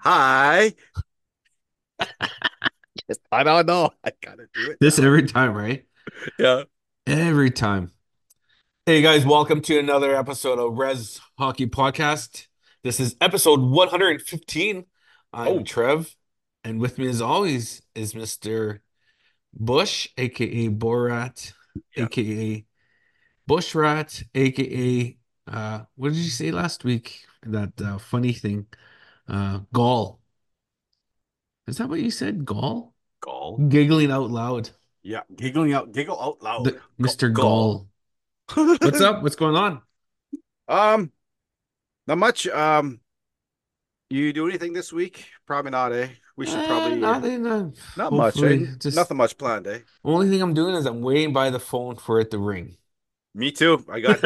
Hi. I don't know. I gotta do it This now. every time, right? Yeah. Every time. Hey guys, welcome to another episode of Res Hockey Podcast. This is episode 115. I'm Oh, Trev, and with me as always is Mr. Bush, aka Borat, yeah. aka Bushrat, aka what did you say last week? That funny thing. Gall. Is that what you said? Gall? Gall. Giggling out loud. Yeah. Giggle out loud. The Mr. Gall. Gall. What's up? What's going on? Um, Not much. You do anything this week? Probably not, eh? We should probably Nothing. not much, eh? Hopefully, just Nothing much planned, eh? only thing I'm doing is I'm waiting by the phone for it to ring. Me too.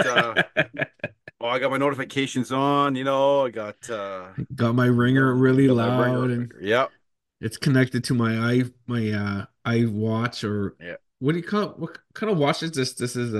I got my notifications on, I got Got my ringer really got my ringer. loud, and Yep. it's connected to my iWatch, or Yeah. what do you call it? What kind of watch is this? This is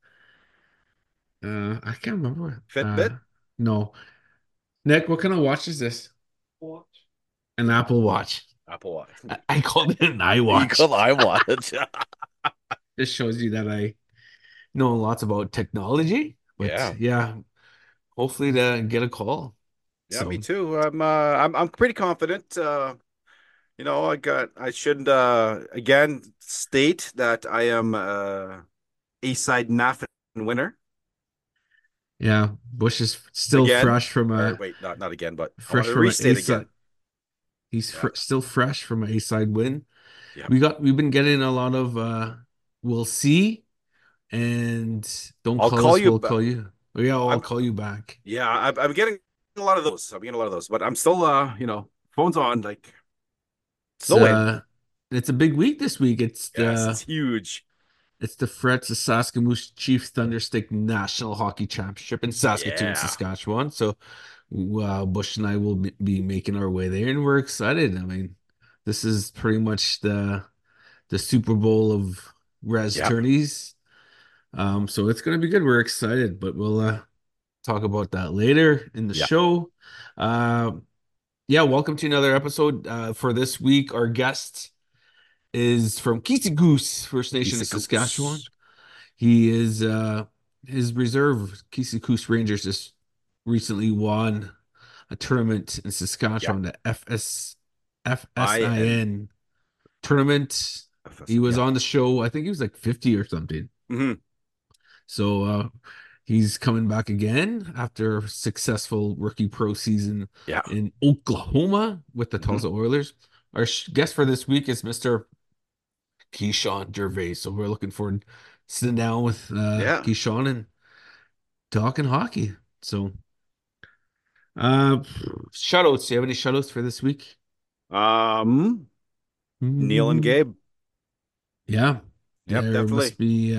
I can't remember. Fitbit, No, Nick, what kind of watch is this? An Apple Watch. Apple Watch. I called it an You iWatch. call I watch. This shows you that I know lots about technology, but Yeah. yeah, hopefully to get a call. Yeah, me So too. I'm pretty confident. I should again state that I am a side NAFN winner yeah, Bush is still again. fresh from Or a wait, not again, but I want fresh to from an A restate side. again. He's Yeah. still fresh from an A side win. Yeah. We've been getting a lot of we'll see, and don't I'll call call us, you we'll back. call you. Oh, yeah, I'll I'm call you back. yeah, I'm getting a lot of those. I'm getting a lot of those, but I'm still phone's on, like it's It's no win. uh it's a big week this week. Yes, it's huge. It's the Frets of Saskatchewan Chiefs Thunderstick National Hockey Championship in Saskatoon, Yeah. Saskatchewan. So Bush and I will be making our way there, and we're excited. I mean, this is pretty much the Super Bowl of res Yep. tourneys. So it's gonna be good. We're excited, but we'll talk about that later in the Yeah. show. Uh, yeah, welcome to another episode. For this week, our guest is from Goose First Nation He's of a Saskatchewan. goose. He is his reserve Goose Rangers just recently won a tournament in Yeah. Saskatchewan, the I and FSIN tournament. He was yeah. on the show. I think he was like 50 or something. Hmm. So he's coming back again after a successful rookie pro season Yeah. in Oklahoma with the Hmm. Tulsa Oilers. Our guest for this week is Mr. Keyshawn Gervais. So we're looking forward to sitting down with Yeah. Keyshawn and talking hockey. So uh shutouts. Do you have any shutouts for this week? Um, Neil and Mhm. Gabe. Yeah. Yep, There must definitely. be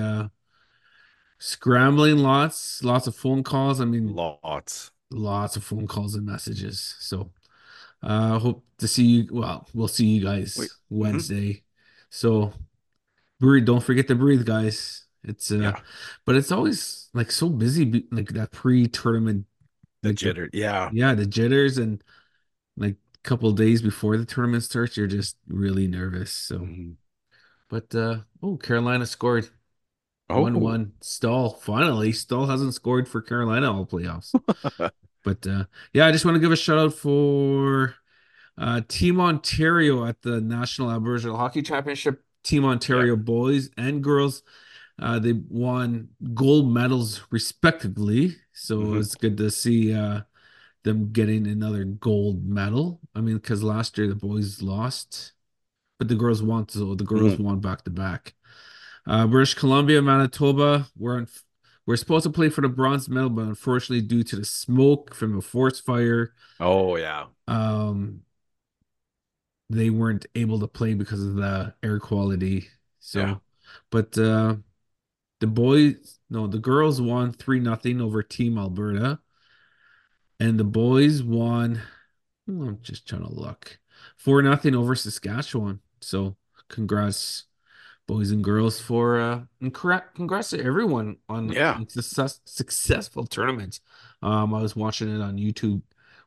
scrambling lots of phone calls. I mean, Lots. lots of phone calls and messages. So hope to see you. Well, we'll see you Wait. guys Hmm. Wednesday. So breathe, don't forget to breathe, guys. It's Yeah. but it's always like so busy, like that pre-tournament, The like the jitter. Yeah. yeah, the jitters, and like a couple of days before the tournament starts, you're just really nervous. So, Mhm. but oh, Carolina scored Oh. 1-1. Stahl finally. Stahl hasn't scored for Carolina all playoffs. But yeah, I just want to give a shout out for Team Ontario at the National Aboriginal Hockey Championship. Team Yeah. Ontario boys and girls. They won gold medals respectively. So Hmm. it's good to see them getting another gold medal. I mean, because last year the boys lost, but the girls won, so the girls Hmm. won back to back. British Columbia, Manitoba, we're supposed to play for the bronze medal, but unfortunately, due to the smoke from a forest fire, Oh yeah. um, they weren't able to play because of the air quality. Yeah. So, but the boys, no, the girls won 3-0 over Team Alberta, and the boys won. I'm just trying to look 4-0 over Saskatchewan. So, congrats, boys and girls, for and congrats to everyone on Yeah. successful tournaments. I was watching it on YouTube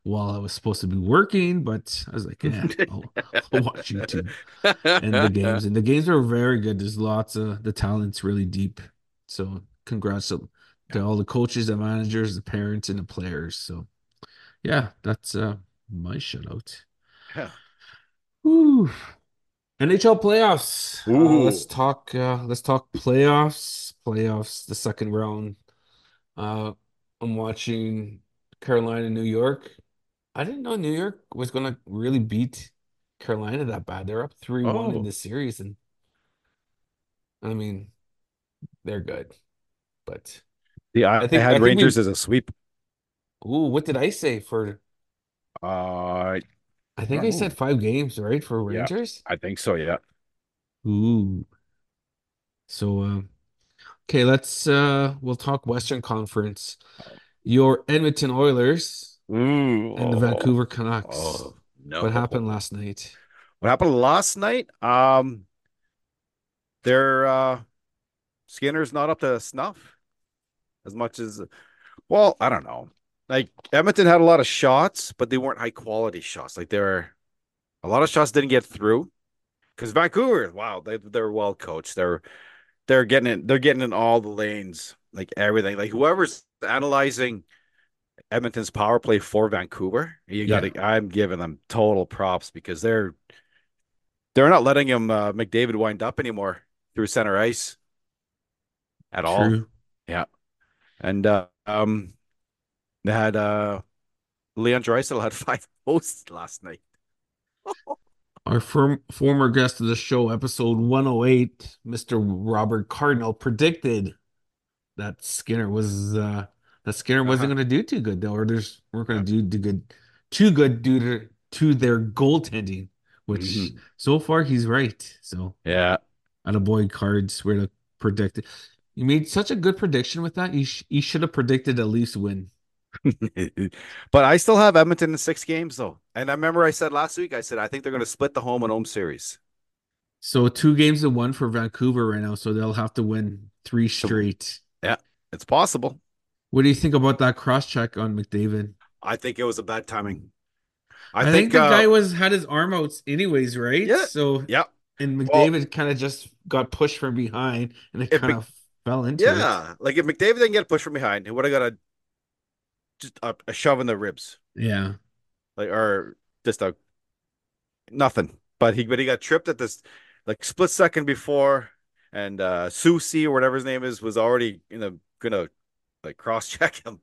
while I was supposed to be working, but I was like, yeah, I'll watch YouTube and the games. And the games are very good. There's lots of the talent's really deep. So congrats to all the coaches, the managers, the parents, and the players. So yeah, that's my shutout. Yeah. Whew. NHL playoffs. Ooh. Let's talk playoffs. Playoffs, the second round. Uh I'm watching Carolina, New York. I didn't know New York was gonna really beat Carolina that bad. They're up 3-1 in Oh. the series, and I mean they're good. But Yeah, I I think had I think Rangers we as a sweep. ooh, what did I say for I I think don't I know. said 5 games, right, for Yeah, Rangers? I think so. Yeah. Ooh. So okay, let's we'll talk Western Conference. Your Edmonton Oilers Ooh. and the Oh, Vancouver Canucks. oh What happened no. last night? What happened last night? Their Skinner's not up to snuff as much as well, I don't know. Like Edmonton had a lot of shots, but they weren't high quality shots. Like there were a lot of shots didn't get through. Because Vancouver, wow, they're well coached. They're getting in all the lanes, like everything. Like whoever's analyzing Edmonton's power play for Vancouver, you got Yeah, to. I'm giving them total props because they're not letting him McDavid wind up anymore through center ice at all. true. Yeah, and they had Leon Draisaitl had 5 posts last night. Our former guest of the show, episode 108, Mr. Robert Cardinal, predicted that Skinner wasn't Uh-huh. going to do too good. The Oilers weren't going to do too good due to their goaltending, which Mhm. so far he's right. So, Yeah. attaboy Cards, where to predict it. You made such a good prediction with that. You should have predicted at least win. But I still have Edmonton in 6 games though. And I remember I said last week, I said I think they're going to split the home and home series. So 2 games to 1 for Vancouver right now. So they'll have to win three So straight. yeah, it's possible. What do you think about that cross check on McDavid? I think it was a bad timing. I I think think the guy was had his arm out anyways, right? yeah. So Yeah. and Well, McDavid kind of just got pushed from behind and it if kind Mc, of fell into it. yeah, like if McDavid didn't get pushed from behind, he would have got a shove in the ribs. Yeah. Like or just a nothing. But he got tripped at this like split second before and Susie or whatever his name is was already gonna like cross check him.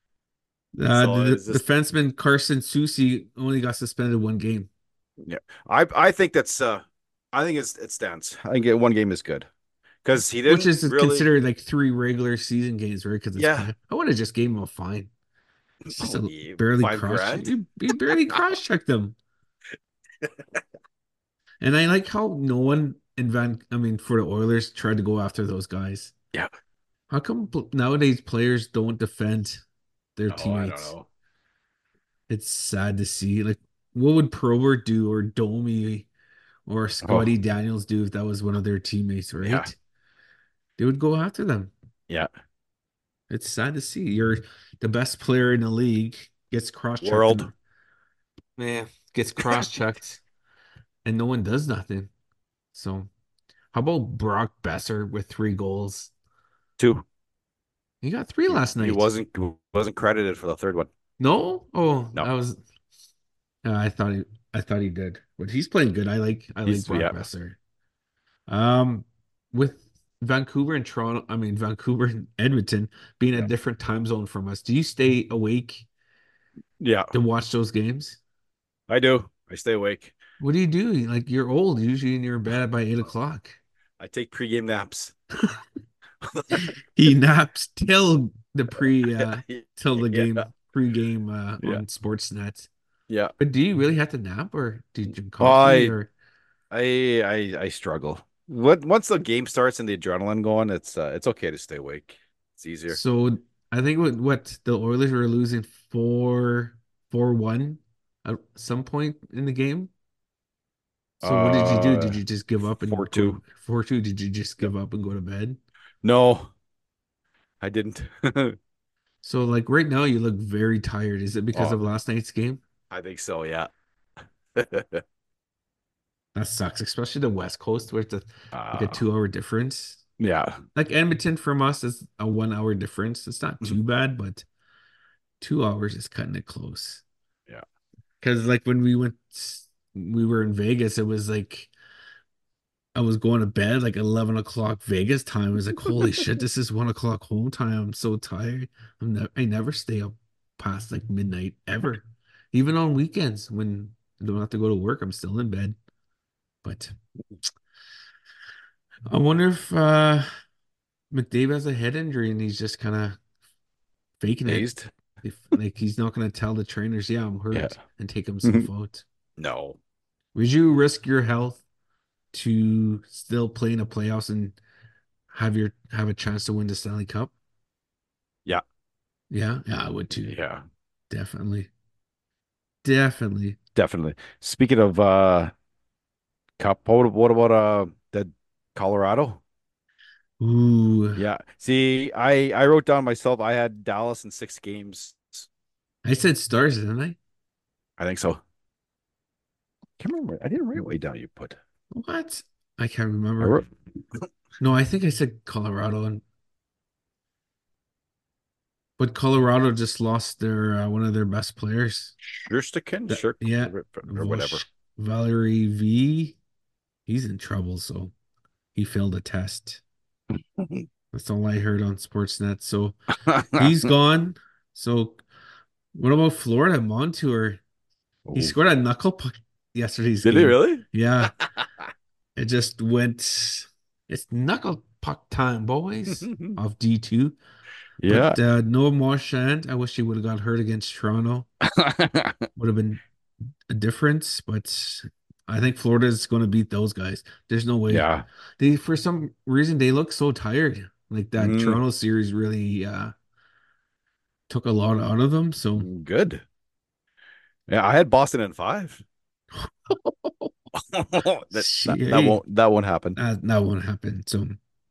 So The it's just defenseman Carson Soucy only got suspended 1 game, yeah. I think that's I think it stands. I think 1 game is good because he which didn't is really considered like 3 regular season games, right? Because it's yeah. play. I would have just gave him a fine. It's just Oh, a yeah, barely 5 grand. you barely cross checked them. And I like how no one I mean, for the Oilers tried to go after those guys. Yeah. How come nowadays players don't defend their Oh, I don't teammates? know. It's sad to see. Like, what would Probert do or Domi or Oh, Scotty Daniels do if that was one of their teammates, yeah. right? They would go after them. Yeah. It's sad to see. You're the best player in the league gets cross-checked World and man gets cross-checked and no one does nothing. So how about Brock Besser with 3 goals? 2. He got 3 last He night. wasn't credited for the third one. No? Oh, No. that was I thought he did. But he's playing good. I like Brock Yeah. Besser. Um with Vancouver and Toronto, I mean Vancouver and Edmonton being a Yeah. different time zone from us. Do you stay awake Yeah. to watch those games? I do. I stay awake. What do you do? Like you're old, usually and you're in bed by 8 o'clock. I take pregame naps. He naps till the Yeah. game pre-game Yeah. on Sportsnet. Yeah. But do you really have to nap or do you drink coffee I or I struggle. What once the game starts and the adrenaline going, it's okay to stay awake. It's easier. so I think what the Oilers were losing 4-1 at some point in the game. So what did you do? Uh Did you just give up and go 4-2. to 4-2? Did you just Yep. give up and go to bed? No, I didn't. So like right now you look very tired. Is it because Oh, of last night's game? I think so. Yeah. That sucks, especially the West Coast where it's like a Uh, 2 hour difference. yeah. Like Edmonton from us is a 1 hour difference. It's not too bad, but 2 hours is cutting it close. Yeah. Because like when we were in Vegas, it was like I was going to bed like 11 o'clock Vegas time. It was like, holy shit, this is 1 o'clock home time. I'm so tired. I never stay up past like midnight ever. Even on weekends when I don't have to go to work, I'm still in bed. But I wonder if McDavid has a head injury and he's just kind of faking it. Dazed. If like he's not going to tell the trainers, yeah, I'm Yeah. hurt, and take himself out. No. Would you risk your health to still play in the playoffs and have a chance to win the Stanley Cup? Yeah. Yeah, yeah, I would too. Yeah. Definitely. Definitely. Definitely. Speaking of Cup, what about the Colorado? Ooh. Yeah. See, I wrote down myself. I had Dallas in 6 games. I said stars, didn't I? I think so. Can't remember. I didn't write way down you put. What? I can't I remember. wrote No, I think I said Colorado, and but Colorado just lost their one of their best players. Shurstickin, That, Shirk yeah, or whatever. Vosh Valerie V. He's in trouble, so he failed a test. That's all I heard on Sportsnet. So he's gone. So what about Florida Montour? He Oh, scored a knuckle puck yesterday's did he game. really? Yeah, it just went. It's knuckle puck time, boys, of D2. Yeah. But Noah Marchand, I wish he would have got hurt against Toronto. Would have been a difference, but I think Florida is going to beat those guys. There's no way. Yeah. They, for some reason, they look so tired. Like that Mm, Toronto series really took a lot out of them. So good. Yeah, I had Boston in 5. hey, That won't happen. that won't happen. So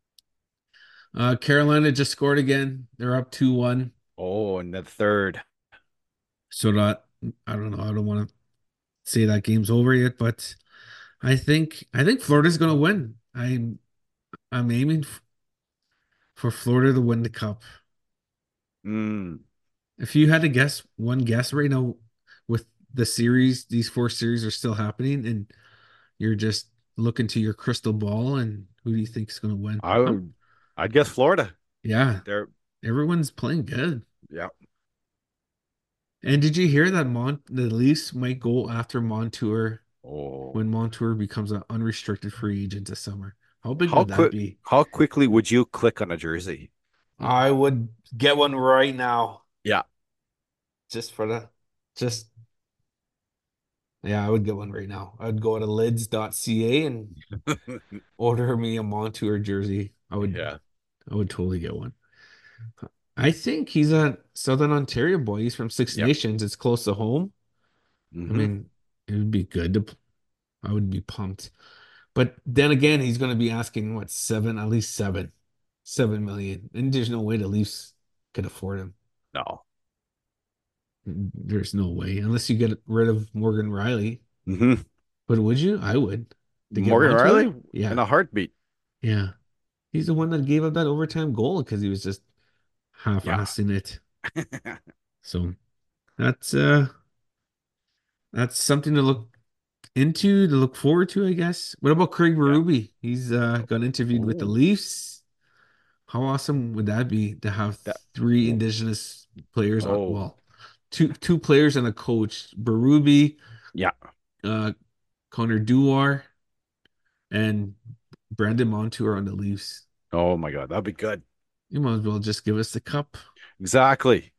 Carolina just scored again. They're up 2-1. Oh, and the third. So that I don't know. I don't want to say that game's over yet, but I think Florida's going to win. I'm aiming for Florida to win the cup. Mm, If you had to guess one guess right now with the series, these four series are still happening, and you're just looking to your crystal ball, and who do you think is going to win? I would I'd guess Florida. Yeah, They're everyone's playing good. yeah. And did you hear that the Leafs might go after Montour Oh. when Montour becomes an unrestricted free agent this summer? How big would that be? How quickly would you click on a jersey? I would get one right now, Yeah. just for the, just yeah, I would get one right now. I'd go to lids.ca and order me a Montour jersey. Yeah. I would totally get one. I think he's a Southern Ontario boy. He's from Six Yep. Nations. It's close to home. I Hmm. mean, it would be good to, I would be pumped. But then again, he's going to be asking what, seven, at least 7 million. And there's no way the Leafs could afford him. No. There's no way, unless you get rid of Morgan Riley. Hmm. But would you? I would. To get Morgan Montour? Riley in Yeah. a heartbeat. Yeah. He's the one that gave up that overtime goal because he was just Yeah. half-assing it. So that's uh that's something to look into, to look forward to, I guess. What about Craig Yeah. Berube? He's got interviewed with the Oh, Leafs. How awesome would that be to have that. three Indigenous players on, Oh, well, two players and a coach, Berube, yeah. uh Connor Dewar, and Brandon Montour on the Leafs. Oh my God, that'd be good. You might as well just give us the cup. Exactly.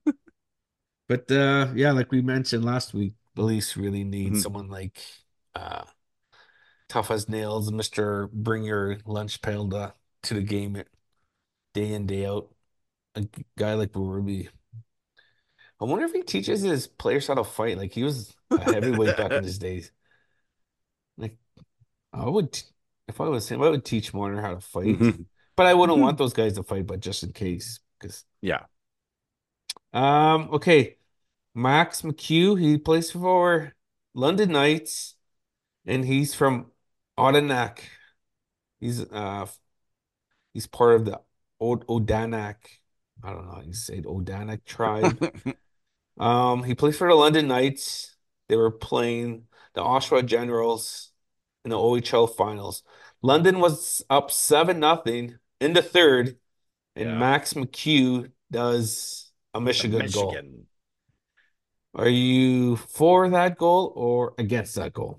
But yeah, like we mentioned last week, the Leafs really need Mhm. someone like uh tough as nails, Mr. Bring Your Lunch Pail to the game day in, day out. A guy like Berube. I wonder if he teaches his players how to fight. Like he was a heavyweight back in his days. Like I would, if I was him, I would teach Marner how to fight. Mhm. But I wouldn't want Mhm. those guys to fight, but just in case, because Yeah. Okay. Max McHugh, he plays for London Knights, and he's from Odanak. He's part of the Odanak. I don't know how you say it, Odanak tribe. He plays for the London Knights. They were playing the Oshawa Generals in the OHL finals. London was up 7-0 in the third, and Yeah. Max McHugh does a The Michigan goal. Michigan. Are you for that goal or against that goal?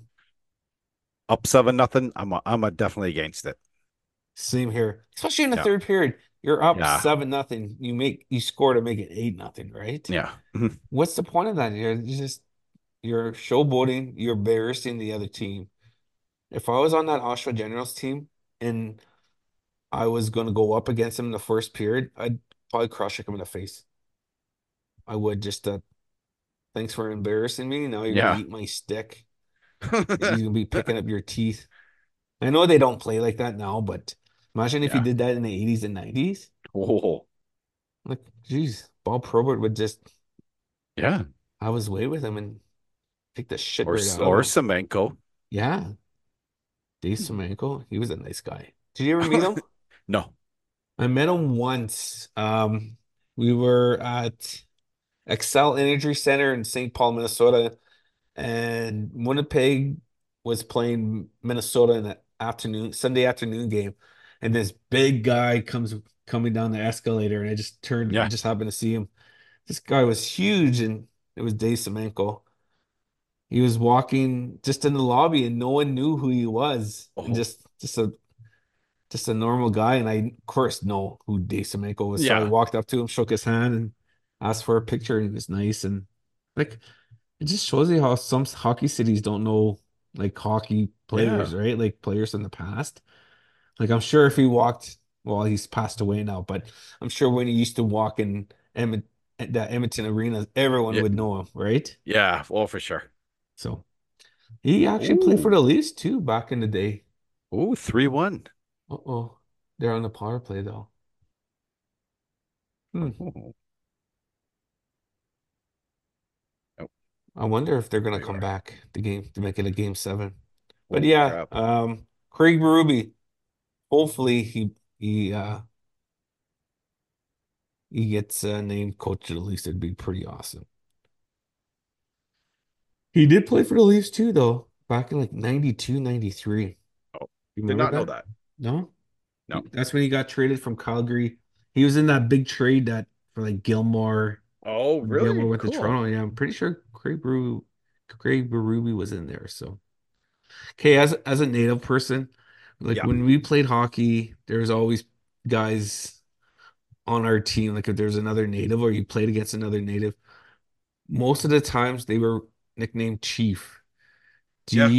Up 7-0. I'm definitely against it. Same here, especially in the Yeah. third period. You're up Yeah. 7-0. You score to make it 8-0, right? Yeah. Mhm. What's the point of that? You're showboating, you're embarrassing the other team. If I was on that Oshawa Generals team and I was going to go up against him in the first period, I'd probably cross check him in the face. I would just, thanks for embarrassing me. Now you're going to Yeah. eat my stick. He's going to be picking up your teeth. I know they don't play like that now, but imagine if you Yeah. did that in the 80s and 90s. Oh, Like, geez, Bob Probert would just yeah. have his way with him and take the shit Or right out of or him. Semenko. Yeah, Dave Semenko, he was a nice guy. Did you ever meet him? No. I met him once. We were at Excel Energy Center in St. Paul, Minnesota, and Winnipeg was playing Minnesota in the afternoon, Sunday afternoon game. And this big guy comes coming down the escalator, and I Yeah. just happened to see him. This guy was huge, and it was Dave Semenko. He was walking just in the lobby, and no one knew who he was, and Oh, just a normal guy. And I, of course, know who Dave Semenko was. So I yeah. walked up to him, shook his hand, and asked for a picture, and he was nice. And like, it just shows you how some hockey cities don't know like hockey players, Yeah. right? Like players in the past. Like I'm sure if he walked, well, he's passed away now, but I'm sure when he used to walk in the Edmonton Arena, everyone Yeah. would know him, right? Yeah. Well, for sure. So he actually played for Ooh. the Leafs too back in the day. Ooh, 3-1. Uh-oh. They're on the power play though. Hmm. Oh, oh, I wonder if they're gonna there you come are. back the game to make it a game seven. But Holy yeah, crap. Craig Berube, hopefully he gets named coach of the Leafs. It'd be pretty awesome. He did play for the Leafs too, though, back in like 92, 93. Oh, You did remember not know that? that. No? No. That's when he got traded from Calgary. He was in that big trade that for like Gilmore. Oh, When Gilmore really? went to Cool. Toronto. Yeah, I'm pretty sure Craig Berube was in there. So, okay, as a native person, like Yeah. when we played hockey, there's always guys on our team. Like if there's another native or you played against another native, most of the times they were nicknamed Chief. Yeah.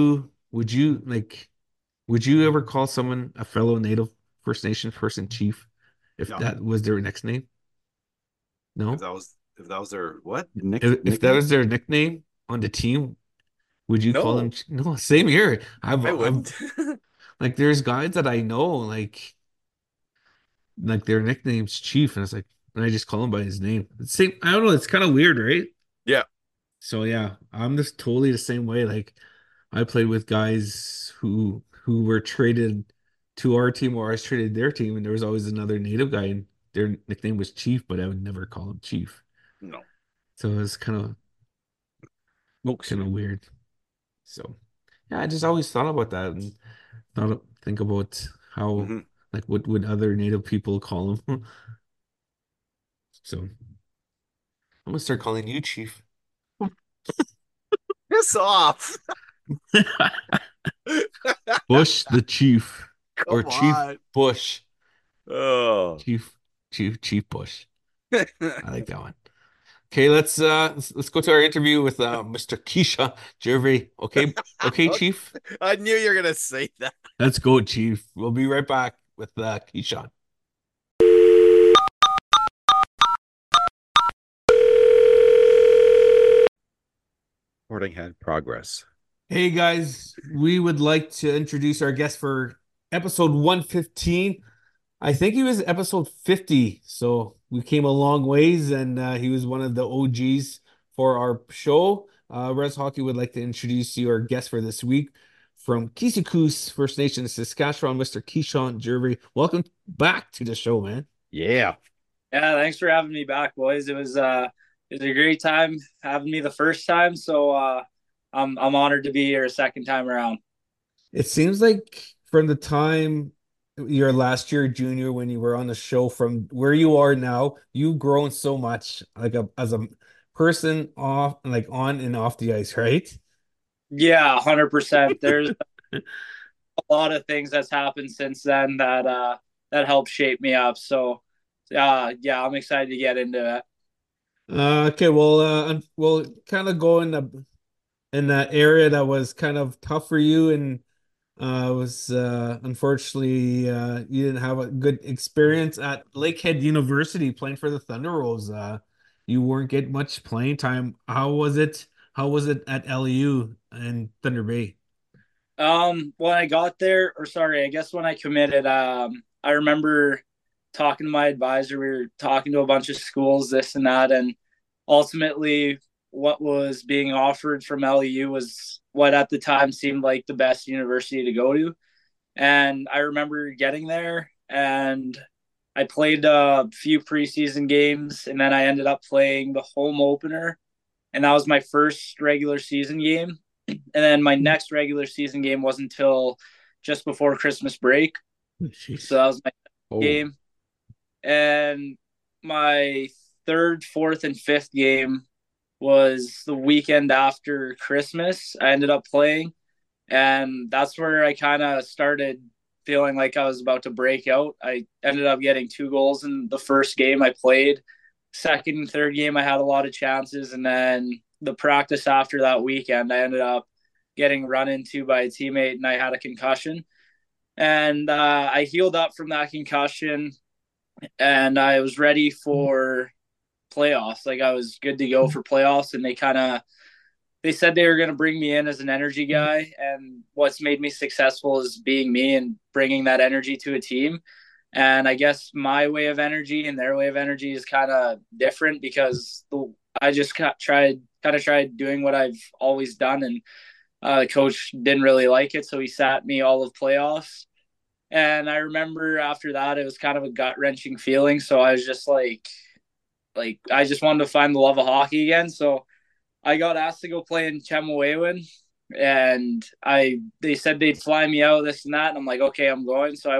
Would you ever call someone a fellow native First Nation person chief if No. that was their next name? If No? that was their what? If that Nickname? was their nickname on the team, would you call them No, no, same here. I I've wouldn't. like there's guys that I know like their nickname's Chief and it's like and I just call him by his name. It's same I don't know, it's kind of weird, right? Yeah. So yeah, I'm just totally the same way. Like I played with guys who were traded to our team or I was traded their team, and there was always another native guy, and their nickname was Chief, but I would never call him Chief. No. So it was kind of Mostly. weird. So yeah, I just always thought about that and think about how Hmm. like what would other native people call him. So I'm gonna start calling you Chief. Piss off. Bush the Chief or Come Chief on. Bush. Oh. Chief Chief Bush. I like that one. Okay, let's go to our interview with Mr. Keisha Gervais. Okay, Chief. I knew you were gonna say that. Let's go, Chief. We'll be right back with Keisha. Recording had progress. Hey guys, we would like to introduce our guest for episode 115. I think he was episode 50, so we came a long ways, and he was one of the OGs for our show. Res Hockey would like to introduce you our guest for this week from Kisikuus First Nation in Saskatchewan, Mr. Keyshawn Jervy. Welcome back to the show, man. Yeah. Yeah, thanks for having me back, boys. It was a great time having me the first time, so I'm honored to be here a second time around. It seems like from the time your last year junior when you were on the show from where you are now, you've grown so much as a person off like on and off the ice, right? Yeah, 100%. There's a lot of things that's happened since then that helped shape me up. So, yeah, I'm excited to get into it. Okay, well, we'll kind of go in that area that was kind of tough for you, and was unfortunately you didn't have a good experience at Lakehead University playing for the Thunder Rolls. You weren't getting much playing time. How was it? How was it at LU and Thunder Bay? When I got there, or sorry, I guess when I committed, I remember talking to my advisor. We were talking to a bunch of schools, this and that, and ultimately, what was being offered from LEU was what at the time seemed like the best university to go to. And I remember getting there, and I played a few preseason games, and then I ended up playing the home opener, and that was my first regular season game. And then my next regular season game wasn't until just before Christmas break. Oh, So jeez. that was my Oh, game. And my third, fourth, and fifth game was the weekend after Christmas. I ended up playing, and that's where I kind of started feeling like I was about to break out. I ended up getting 2 goals in the first game I played. Second and third game, I had a lot of chances, and then the practice after that weekend, I ended up getting run into by a teammate, and I had a concussion. And I healed up from that concussion, and I was ready for playoffs. Like I was good to go for playoffs, and they said they were going to bring me in as an energy guy. And what's made me successful is being me and bringing that energy to a team. And I guess my way of energy and their way of energy is kind of different because I just tried doing what I've always done. And the coach didn't really like it. So he sat me all of playoffs. And I remember after that, it was kind of a gut wrenching feeling. So I was just like I just wanted to find the love of hockey again. So I got asked to go play in Chemehuewan, and they said they'd fly me out, this and that, and I'm like, okay, I'm going. So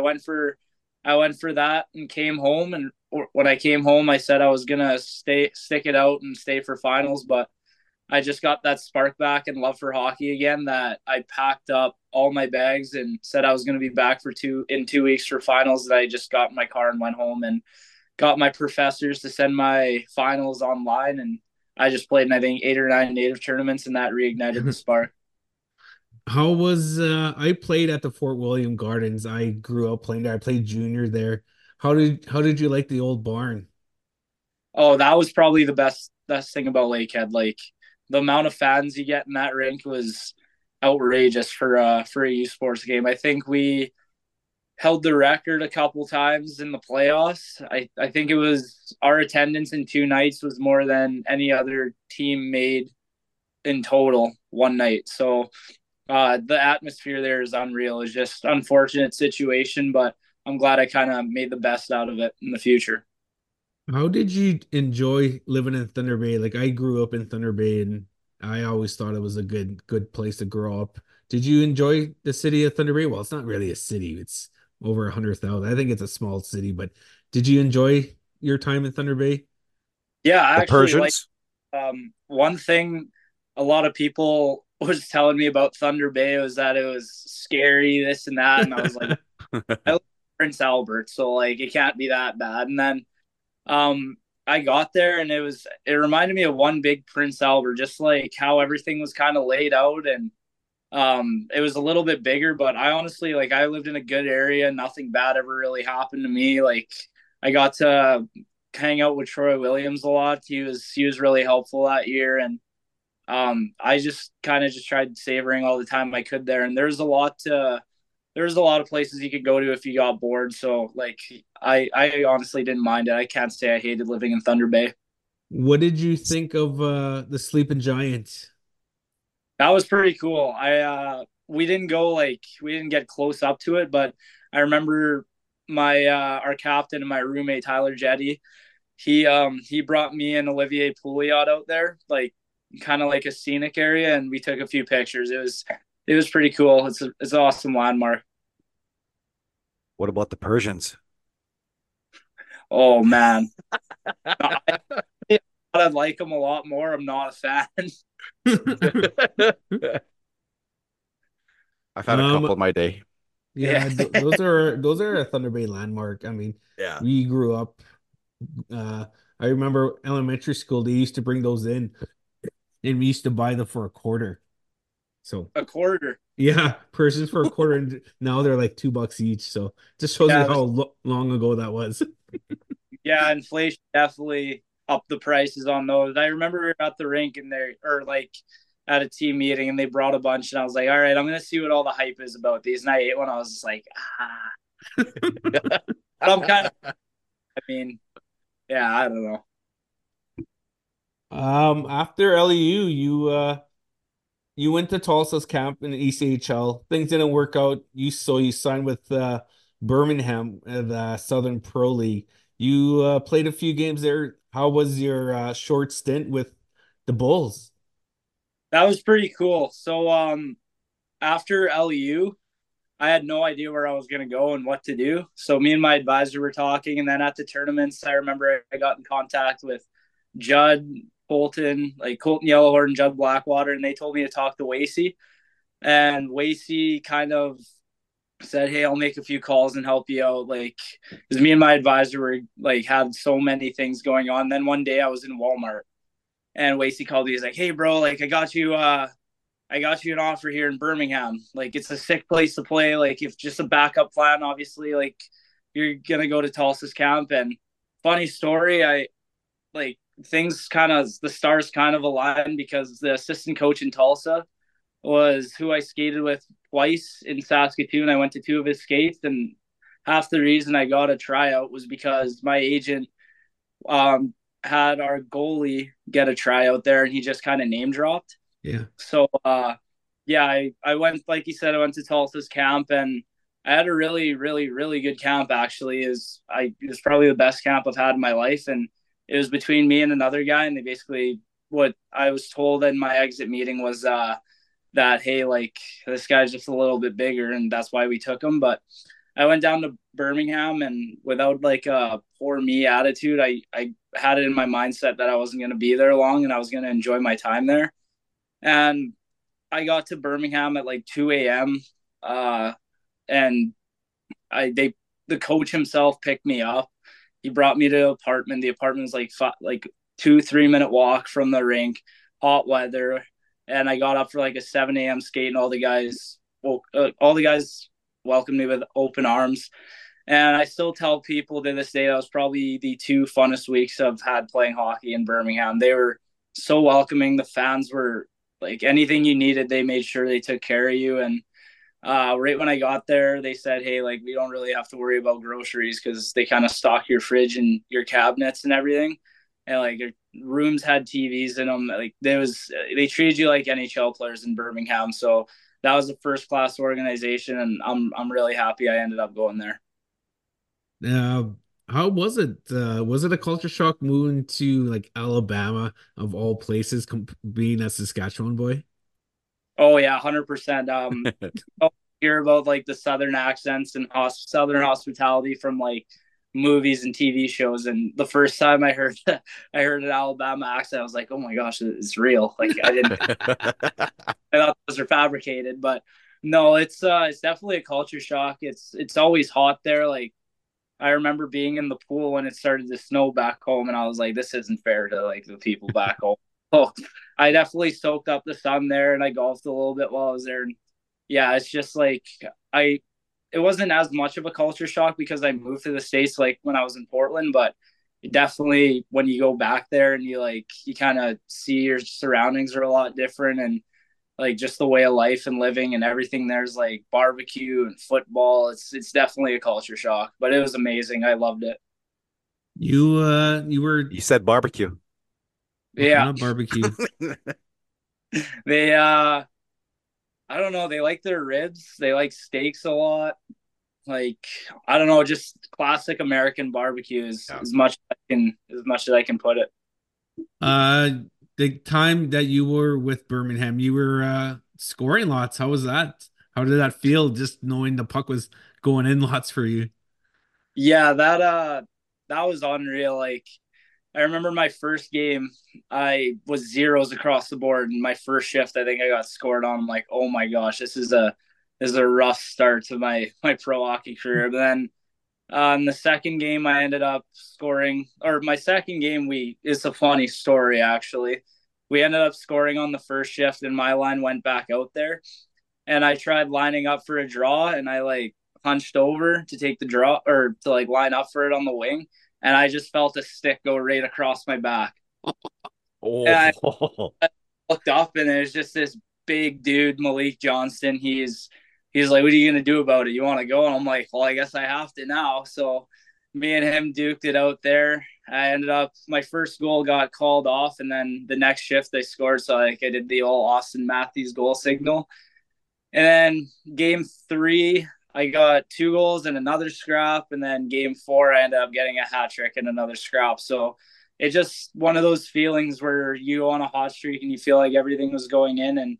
I went for that and came home. And when I came home, I said I was gonna stick it out and stay for finals, but I just got that spark back and love for hockey again that I packed up all my bags and said I was going to be back for 2 weeks for finals. That I just got in my car and went home and got my professors to send my finals online, and I just played in I think 8 or 9 native tournaments, and that reignited the spark. How was I played at the Fort William Gardens. I grew up playing there. I played junior there. How did you like the old barn? Oh, that was probably the best thing about Lakehead. Like the amount of fans you get in that rink was outrageous for a U Sports game. I think we held the record a couple times in the playoffs. I think it was our attendance in 2 nights was more than any other team made in total one night. So the atmosphere there is unreal. It's just unfortunate situation, but I'm glad I kind of made the best out of it in the future. How did you enjoy living in Thunder Bay? Like I grew up in Thunder Bay and I always thought it was a good place to grow up. Did you enjoy the city of Thunder Bay? Well, it's not really a city. It's over 100,000. I think it's a small city, but did you enjoy your time in Thunder Bay? Yeah, I the actually like Persians. one thing a lot of people was telling me about Thunder Bay was that it was scary, this and that, and I was like, I live in Prince Albert, so like it can't be that bad. And then um, I got there, and it reminded me of one big Prince Albert, just like how everything was kind of laid out, and it was a little bit bigger. But I honestly like I lived in a good area, nothing bad ever really happened to me. Like I got to hang out with Troy Williams a lot. He was really helpful that year, and I just kind of just tried savoring all the time I could there. And there's a lot to there's a lot of places you could go to if you got bored. So like I honestly didn't mind it. I can't say I hated living in Thunder Bay. What did you think of the Sleeping Giants? That was pretty cool. We didn't go like we didn't get close up to it, but I remember my our captain and my roommate Tyler Jetty. He brought me and Olivier Pouliot out there, like kind of like a scenic area, and we took a few pictures. It was pretty cool. It's an awesome landmark. What about the Persians? Oh man, I like them a lot more. I'm not a fan. I've had a couple Um, in my day. yeah, Yeah, those are a Thunder Bay landmark. I mean, Yeah. we grew up. Uh, I remember elementary school. They used to bring those in, and we used to buy them for a quarter. So a quarter. yeah, purses for a quarter, and now they're like $2 each. So just shows you Yeah, how long ago that was. yeah. Inflation definitely upped the prices on those. I remember we were at the rink and they or like at a team meeting and they brought a bunch and I was like, all right, I'm gonna see what all the hype is about these. And I ate one. I was just like, ah. But I'm kind of. I mean, yeah, I don't know. After LEU, you went to Tulsa's camp in the ECHL. Things didn't work out. You signed with Birmingham, the Southern Pro League. You played a few games there. How was your short stint with the Bulls? That was pretty cool. So after LEU, I had no idea where I was going to go and what to do. So me and my advisor were talking, and then at the tournaments, I remember I got in contact with Judd Colton, like Colton Yellowhorn and Judd Blackwater, and they told me to talk to Wasey. And Wasey kind of said, "Hey, I'll make a few calls and help you out." Like, because me and my advisor were like had so many things going on. Then one day I was in Walmart, and Wasey called me. He's like, "Hey, bro, like I got you an offer here in Birmingham. Like it's a sick place to play. Like if just a backup plan, obviously, like you're gonna go to Tulsa's camp." And funny story, I like things kind of the stars kind of aligned because the assistant coach in Tulsa was who I skated with twice in Saskatoon. I went to two of his skates, and half the reason I got a tryout was because my agent um, had our goalie get a tryout there, and he just kind of name dropped. Yeah. So yeah, I went like you said, I went to Tulsa's camp and I had a really, really, really good camp actually. It was probably the best camp I've had in my life. And it was between me and another guy, and they basically what I was told in my exit meeting was that hey, like this guy's just a little bit bigger and that's why we took him. But I went down to Birmingham and without like a poor me attitude, I had it in my mindset that I wasn't gonna be there long and I was gonna enjoy my time there. And I got to Birmingham at like 2 a.m. And they the coach himself picked me up. He brought me to the apartment. The apartment was like 2 3 minute walk from the rink, hot weather, and I got up for like a 7 a.m. skate, and all the guys welcomed me with open arms. And I still tell people to this day that was probably the two funnest weeks I've had playing hockey in Birmingham. They were so welcoming. The fans were like anything you needed, they made sure they took care of you. And right when I got there, they said, "Hey, like we don't really have to worry about groceries because they kind of stock your fridge and your cabinets and everything." And like your rooms had TVs in them. Like they treated you like NHL players in Birmingham. So that was a first class organization, and I'm really happy I ended up going there. Uh, how was it? Was it a culture shock moving to like Alabama of all places, being a Saskatchewan boy? Oh yeah, 100%. I'll hear about like the southern accents and southern hospitality from like movies and TV shows. And the first time I heard I heard an Alabama accent, I was like, oh my gosh, it's real. Like I thought those were fabricated, but no, it's definitely a culture shock. It's always hot there. Like I remember being in the pool when it started to snow back home, and I was like, this isn't fair to like the people back home. Oh, I definitely soaked up the sun there, and I golfed a little bit while I was there. And yeah, it's just like I, it wasn't as much of a culture shock because I moved to the States like when I was in Portland, but definitely when you go back there and you kind of see your surroundings are a lot different, and like just the way of life and living and everything. There's like barbecue and football. It's definitely a culture shock, but it was amazing. I loved it. You were You said barbecue. Yeah, not barbecue. they I don't know, they like their ribs. They like steaks a lot. Like I don't know, just classic American barbecue is Yeah. as much as I can put it. Uh, the time that you were with Birmingham, you were scoring lots. How was that? How did that feel? Just knowing the puck was going in lots for you. Yeah, that was unreal. Like I remember my first game, I was zeros across the board. And my first shift, I think I got scored on. I'm like, oh my gosh, this is a rough start to my pro hockey career. But then in the second game, I ended up scoring, or my second game, it's a funny story actually. We ended up scoring on the first shift, and my line went back out there, and I tried lining up for a draw, and I like hunched over to take the draw or to like line up for it on the wing, and I just felt a stick go right across my back. And I Oh, looked up, and there's just this big dude, Malik Johnston. He's like, "What are you gonna do about it? You want to go?" And I'm like, "Well, I guess I have to now." So me and him duked it out there. I ended up my first goal got called off, and then the next shift I scored. So like I did the old Austin Matthews goal signal. And then game three, I got 2 goals and another scrap. And then game four, I ended up getting a hat trick and another scrap. So it's just one of those feelings where you go on a hot streak and you feel like everything was going in. And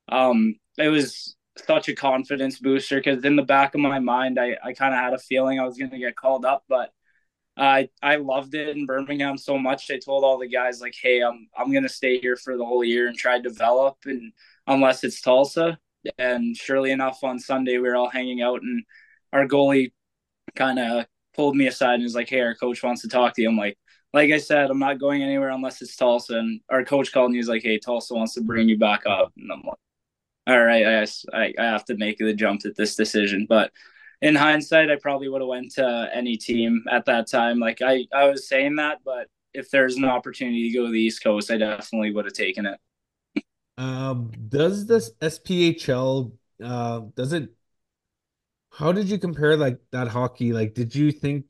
it was such a confidence booster because in the back of my mind, I kind of had a feeling I was going to get called up, but I loved it in Birmingham so much. I told all the guys like, "Hey, I'm gonna stay here for the whole year and try to develop, and unless it's Tulsa." And surely enough, on Sunday we were all hanging out, and our goalie kind of pulled me aside and was like, "Hey, our coach wants to talk to you." I'm like I said, I'm not going anywhere unless it's Tulsa. And our coach called me. He's like, "Hey, Tulsa wants to bring you back up." And I'm like, "All right, I have to make the jump at this decision." But in hindsight, I probably would have went to any team at that time. Like I was saying that, but if there's an opportunity to go to the East Coast, I definitely would have taken it. Does this SPHL does it how did you compare like that hockey? Like, did you think,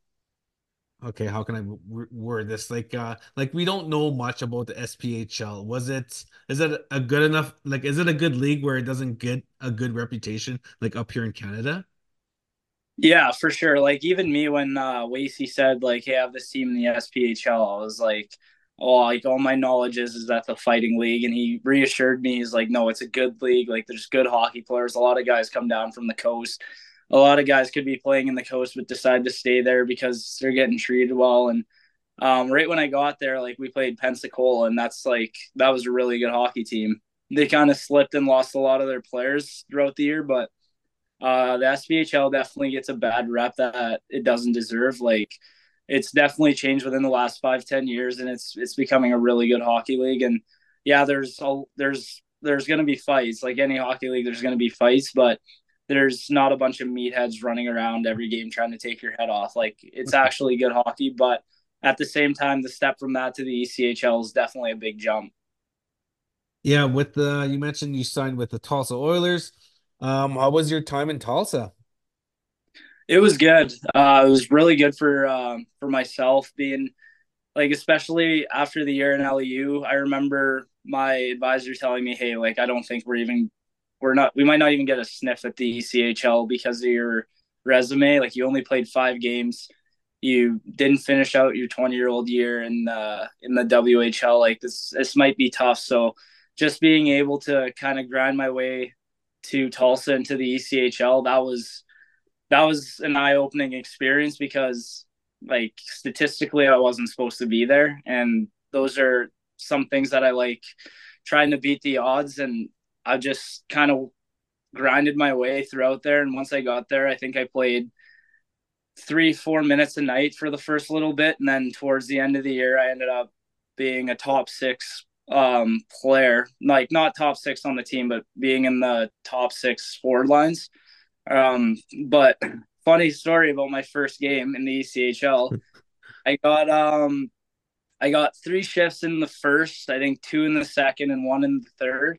okay, how can I word this? Like we don't know much about the SPHL. Is it a good enough, like, is it a good league where it doesn't get a good reputation, like up here in Canada? Yeah, for sure. Like even me when Wasey said like, "Hey, I have this team in the SPHL," I was like, "Oh, like all my knowledge is that the fighting league." And he reassured me. He's like, "No, it's a good league. Like there's good hockey players. A lot of guys come down from the coast. A lot of guys could be playing in the coast, but decide to stay there because they're getting treated well." And right when I got there, like we played Pensacola, and that was a really good hockey team. They kind of slipped and lost a lot of their players throughout the year, but the SPHL definitely gets a bad rep that it doesn't deserve. Like it's definitely changed within the last 5-10 years, and it's becoming a really good hockey league. And yeah, there's going to be fights like any hockey league. There's going to be fights, but there's not a bunch of meatheads running around every game trying to take your head off. Like it's actually good hockey, but at the same time, the step from that to the ECHL is definitely a big jump. Yeah, with the you mentioned you signed with the Tulsa Oilers. How was your time in Tulsa? It was good. It was really good for myself being like, especially after the year in LEU. I remember my advisor telling me, "Hey, like I don't think we might not even get a sniff at the ECHL because of your resume. Like you only played 5 games, you didn't finish out your 20-year-old year in the WHL. Like this might be tough." So just being able to kind of grind my way to Tulsa and to the ECHL, that was an eye-opening experience because like statistically I wasn't supposed to be there, and those are some things that I like, trying to beat the odds. And I just kind of grinded my way throughout there, and once I got there, I think I played 3-4 minutes a night for the first little bit, and then towards the end of the year I ended up being a top six player, like not top six on the team, but being in the top six forward lines. But funny story about my first game in the ECHL. I got I got 3 shifts in the first, I think 2 in the second and 1 in the third.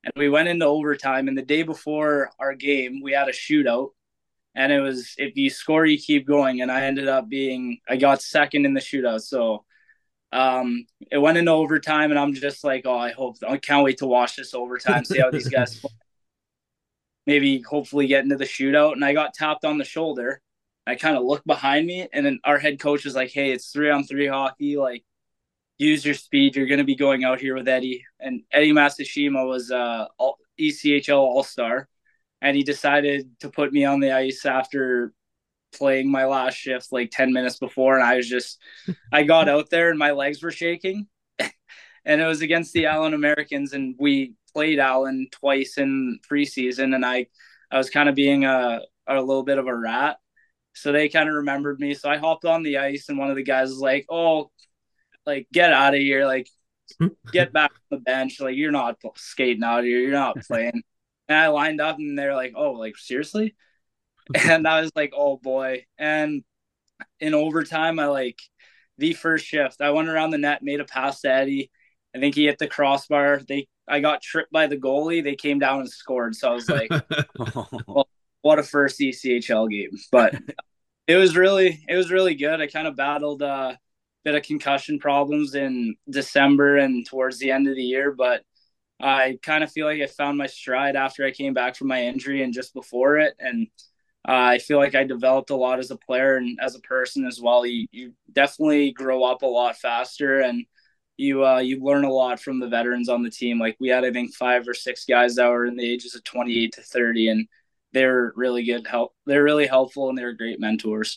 and we went into overtime. And the day before our game, we had a shootout, and it was if you score, you keep going. And I got second in the shootout. So it went into overtime, and I'm just like, oh, I can't wait to watch this overtime, see how these guys play. Maybe hopefully get into the shootout. And I got tapped on the shoulder. I kind of looked behind me, and then our head coach was like, hey, it's 3-on-3 hockey. Like, use your speed. You're going to be going out here with Eddie. And Eddie Matsushima was ECHL All Star. And he decided to put me on the ice after playing my last shift like 10 minutes before. And I got out there and my legs were shaking. And it was against the Allen Americans. And we played Allen twice in preseason. And I was kind of being a little bit of a rat. So they kind of remembered me. So I hopped on the ice, and one of the guys was like, oh, like, get out of here. Like, get back on the bench. Like, you're not skating out here. You're not playing. And I lined up, and they're like, oh, like, seriously? And I was like, oh, boy. And in overtime, the first shift, I went around the net, made a pass to Eddie. I think he hit the crossbar. I got tripped by the goalie. They came down and scored. So I was like, well, what a first ECHL game. But it was really good. I kind of battled a bit of concussion problems in December and towards the end of the year, but I kind of feel like I found my stride after I came back from my injury and just before it. And I feel like I developed a lot as a player and as a person as well. You definitely grow up a lot faster, and you learn a lot from the veterans on the team. Like, we had, I think, 5 or 6 guys that were in the ages of 28 to 30, and they're really good help. They're really helpful, and they're great mentors.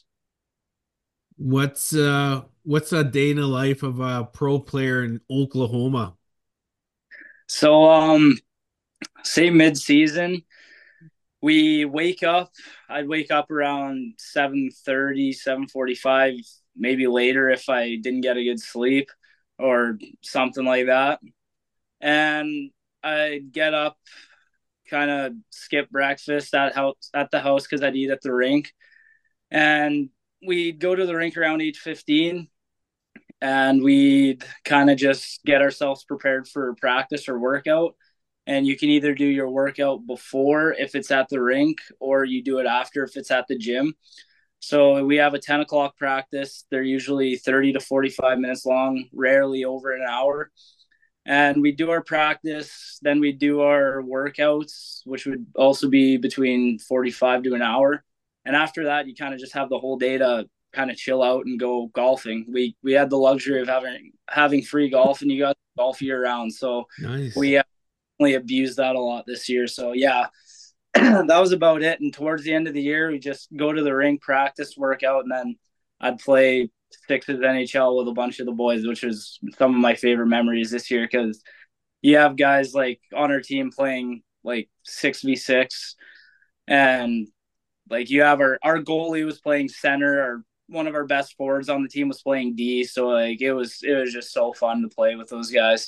What's a day in the life of a pro player in Oklahoma? So say mid-season, we wake up. I'd wake up around 7:30, 7:45, maybe later if I didn't get a good sleep or something like that. And I'd get up, kind of skip breakfast at the house because I'd eat at the rink. And we'd go to the rink around 8:15, and we'd kind of just get ourselves prepared for practice or workout. And you can either do your workout before if it's at the rink, or you do it after if it's at the gym. So we have a 10 o'clock practice. They're usually 30 to 45 minutes long, rarely over an hour. And we do our practice, then we do our workouts, which would also be between 45 to an hour. And after that, you kind of just have the whole day to kind of chill out and go golfing. We had the luxury of having free golf, and you got golf year round. So Nice. we only abused that a lot this year. So yeah, that was about it. And towards the end of the year, we just go to the rink, practice, workout, and then I'd play Sixes NHL with a bunch of the boys, which was some of my favorite memories this year because you have guys like on our team playing like 6v6, and like you have our goalie was playing center, or one of our best forwards on the team was playing D. So like it was just so fun to play with those guys.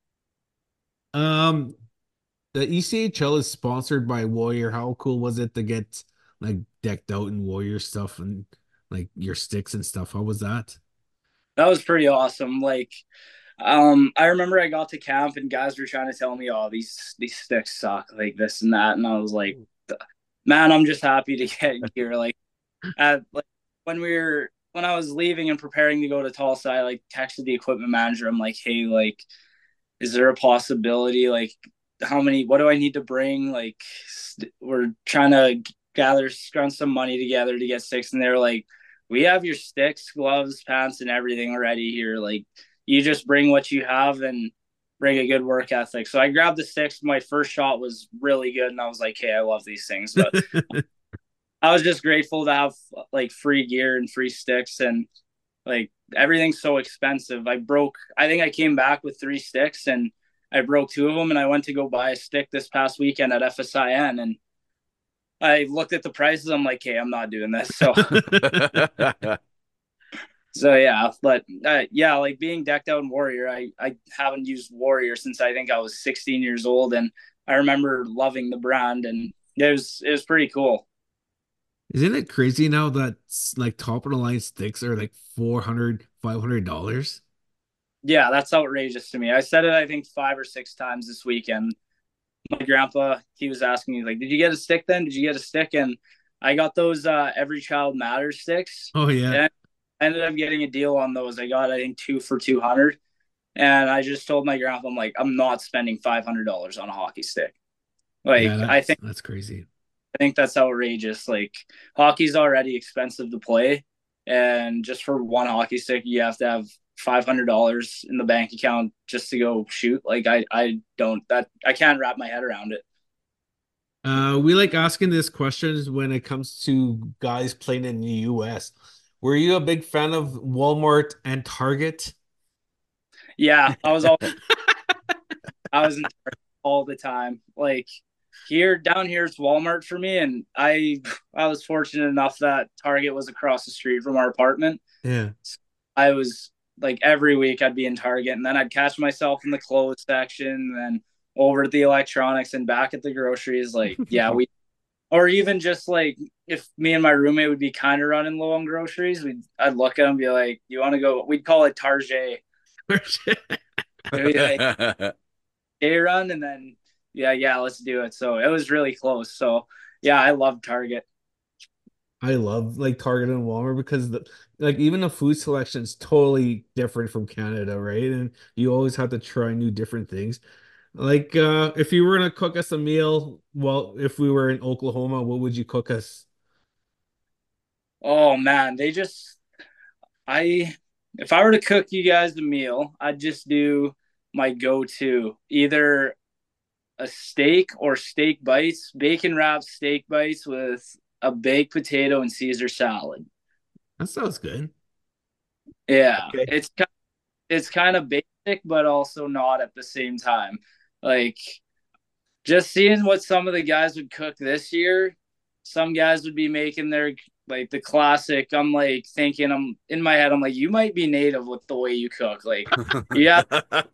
Um, the ECHL is sponsored by Warrior. How cool was it to get like decked out in Warrior stuff and like your sticks and stuff? How was that? That was pretty awesome. Like, I remember I got to camp and guys were trying to tell me, "Oh, these sticks suck," like this and that, and I was like, "Man, I'm just happy to get here." Like when I was leaving and preparing to go to Tulsa, I like texted the equipment manager. I'm like, "Hey, like, is there a possibility? Like, what do I need to bring? Like, we're trying to scrunch some money together to get sticks." And they're like, we have your sticks, gloves, pants, and everything already here. Like, you just bring what you have and bring a good work ethic. So I grabbed the sticks. My first shot was really good, and I was like, hey, I love these things. But I was just grateful to have like free gear and free sticks, and like everything's so expensive. I think I came back with 3 sticks, and I broke 2 of them, and I went to go buy a stick this past weekend at FSIN, and I looked at the prices. I'm like, hey, I'm not doing this. So so yeah, but yeah, like being decked out in Warrior, I haven't used Warrior since I think I was 16 years old, and I remember loving the brand, and it was pretty cool. Isn't it crazy now that like top of the line sticks are like 400, $500? Yeah, that's outrageous to me. I said it I think 5 or 6 times this weekend. my grandpa, he was asking me like, "Did you get a stick then? Did you get a stick?" And I got those Every Child Matters sticks, Oh yeah. and I ended up getting a deal on those. I got I think two for 200, and I just told my grandpa, I'm like, I'm not spending $500 on a hockey stick. Yeah, Like that's crazy. I think that's outrageous. Like hockey's already expensive to play, and just for one hockey stick, you have to have $500 in the bank account just to go shoot. Like I can't wrap my head around it. We like asking this questions when it comes to guys playing in the US. Were you a big fan of Walmart and Target? Yeah, I was in Target all the time. Like here down here it's Walmart for me, and I was fortunate enough that Target was across the street from our apartment. Yeah. So I was like every week I'd be in Target, and then I'd catch myself in the clothes section, and then over at the electronics and back at the groceries. Like yeah, we or even just like if me and my roommate would be kind of running low on groceries, I'd look at him and be like, "You want to go?" We'd call it Target. It'd be like day run, and then yeah, let's do it. So it was really close. So yeah, I love Target. I love like Target and Walmart because like even the food selection is totally different from Canada, right? And you always have to try new different things. Like if you were gonna cook us a meal, well, if we were in Oklahoma, what would you cook us? Oh man, they just I if I were to cook you guys a meal, I'd just do my go-to, either a steak or steak bites, bacon wrapped steak bites with a baked potato and Caesar salad. That sounds good. Yeah, Okay. it's kind of basic, but also not at the same time. Like just seeing what some of the guys would cook this year, some guys would be making their like the classic. I'm like thinking, I'm in my head, I'm like, you might be native with the way you cook. Like, yeah,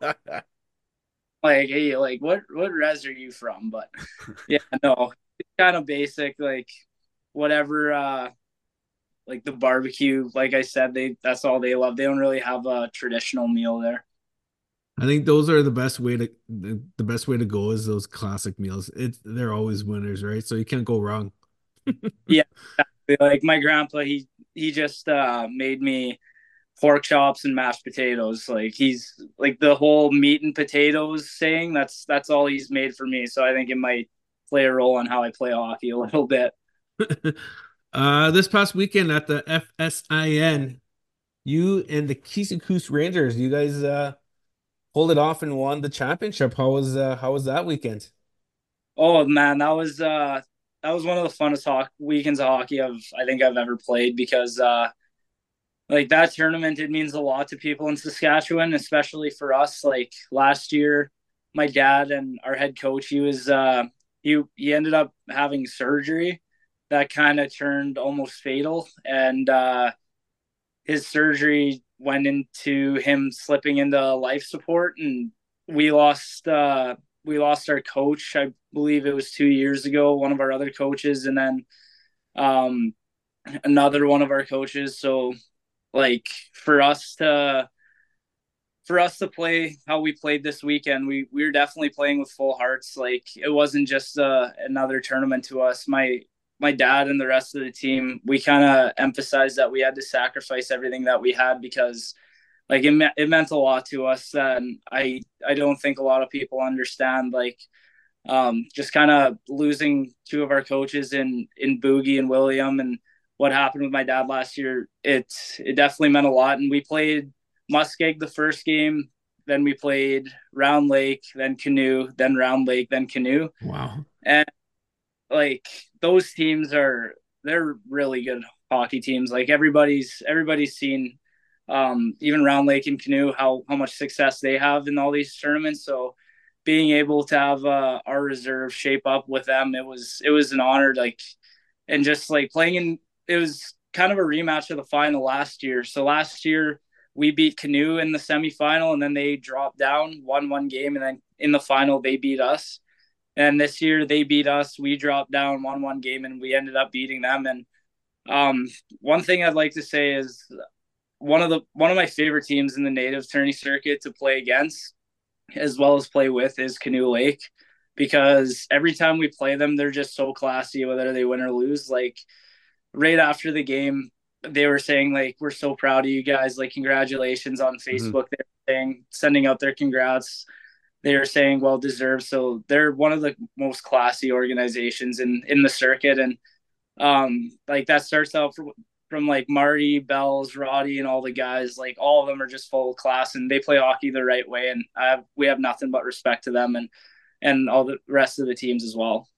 like hey, like what res are you from? But yeah, no, it's kind of basic. Like whatever, like the barbecue. Like I said, they that's all they love. They don't really have a traditional meal there. I think those are the best way to go is those classic meals. They're always winners, right? So you can't go wrong. Yeah, like my grandpa, he just made me pork chops and mashed potatoes. Like he's like the whole meat and potatoes saying. That's all he's made for me. So I think it might play a role in how I play hockey a little bit. This past weekend at the FSIN, you and the Kisikoos Rangers, you guys pulled it off and won the championship. How was that weekend? Oh man, that was one of the funnest weekends of hockey I think I've ever played because like that tournament it means a lot to people in Saskatchewan, especially for us. Like last year, my dad and our head coach, he ended up having surgery that kind of turned almost fatal, and his surgery went into him slipping into life support, and we lost uh, we lost our coach. I believe it was 2 years ago. One of our other coaches, and then um, another one of our coaches. So like for us to play how we played this weekend, we were definitely playing with full hearts. Like it wasn't just another tournament to us. My dad and the rest of the team, we kind of emphasized that we had to sacrifice everything that we had because like it meant a lot to us, and I don't think a lot of people understand like just kind of losing two of our coaches in Boogie and William, and what happened with my dad last year. It definitely meant a lot, and we played Muskeg the first game, then we played Round Lake, then Canoe, then Round Lake, then Canoe, Wow. and like those teams they're really good hockey teams. Like everybody's seen even Round Lake and Canoe how much success they have in all these tournaments. So being able to have our reserve shape up with them, it was an honor. Like and just like playing in it was kind of a rematch of the final last year. So last year we beat Canoe in the semifinal, and then they dropped down, won one game, and then in the final they beat us. And this year they beat us. We dropped down, won one game, and we ended up beating them. And one thing I'd like to say is one of my favorite teams in the native tourney circuit to play against, as well as play with, is Canoe Lake. because every time we play them, they're just so classy, whether they win or lose. Like right after the game, they were saying like, "We're so proud of you guys. Like, congratulations" on Hmm. Facebook. They're saying, sending out their congrats. They were saying well deserved. So they're one of the most classy organizations in the circuit, and like that starts out from like Marty, Bells, Roddy, and all the guys. Like all of them are just full of class, and they play hockey the right way. And we have nothing but respect to them and all the rest of the teams as well.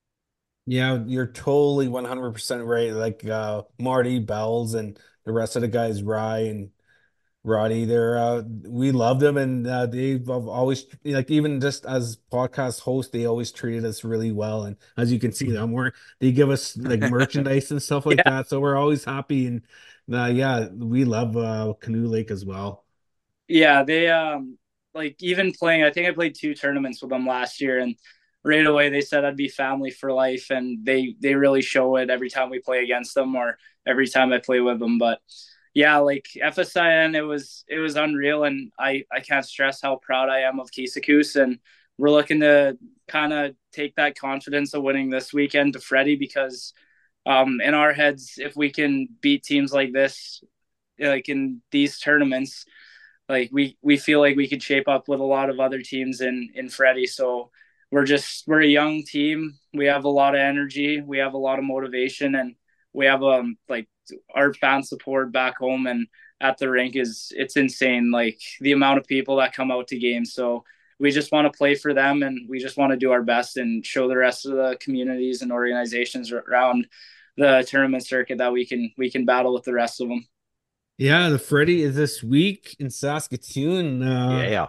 Yeah, you're totally 100% right. Like Marty Bells and the rest of the guys, Rye and Roddy, they're we love them, and they've always, like, even just as podcast hosts, they always treated us really well. And as you can see, they give us like merchandise and stuff like Yeah, that, so we're always happy. And yeah, we love Canoe Lake as well. yeah, they like even playing. I think I played 2 tournaments with them last year, and right away they said I'd be family for life, and they really show it every time we play against them or every time I play with them. But yeah, like FSIN, it was unreal, and I can't stress how proud I am of Kisakus, and we're looking to kind of take that confidence of winning this weekend to Freddie because in our heads, if we can beat teams like this, like in these tournaments, like we feel like we could shape up with a lot of other teams in Freddie. So we're a young team. We have a lot of energy. We have a lot of motivation, and we have like our fan support back home and at the rink it's insane. Like the amount of people that come out to games. So we just want to play for them, and we just want to do our best and show the rest of the communities and organizations around the tournament circuit that we can battle with the rest of them. Yeah, the Freddie is this week in Saskatoon. Yeah.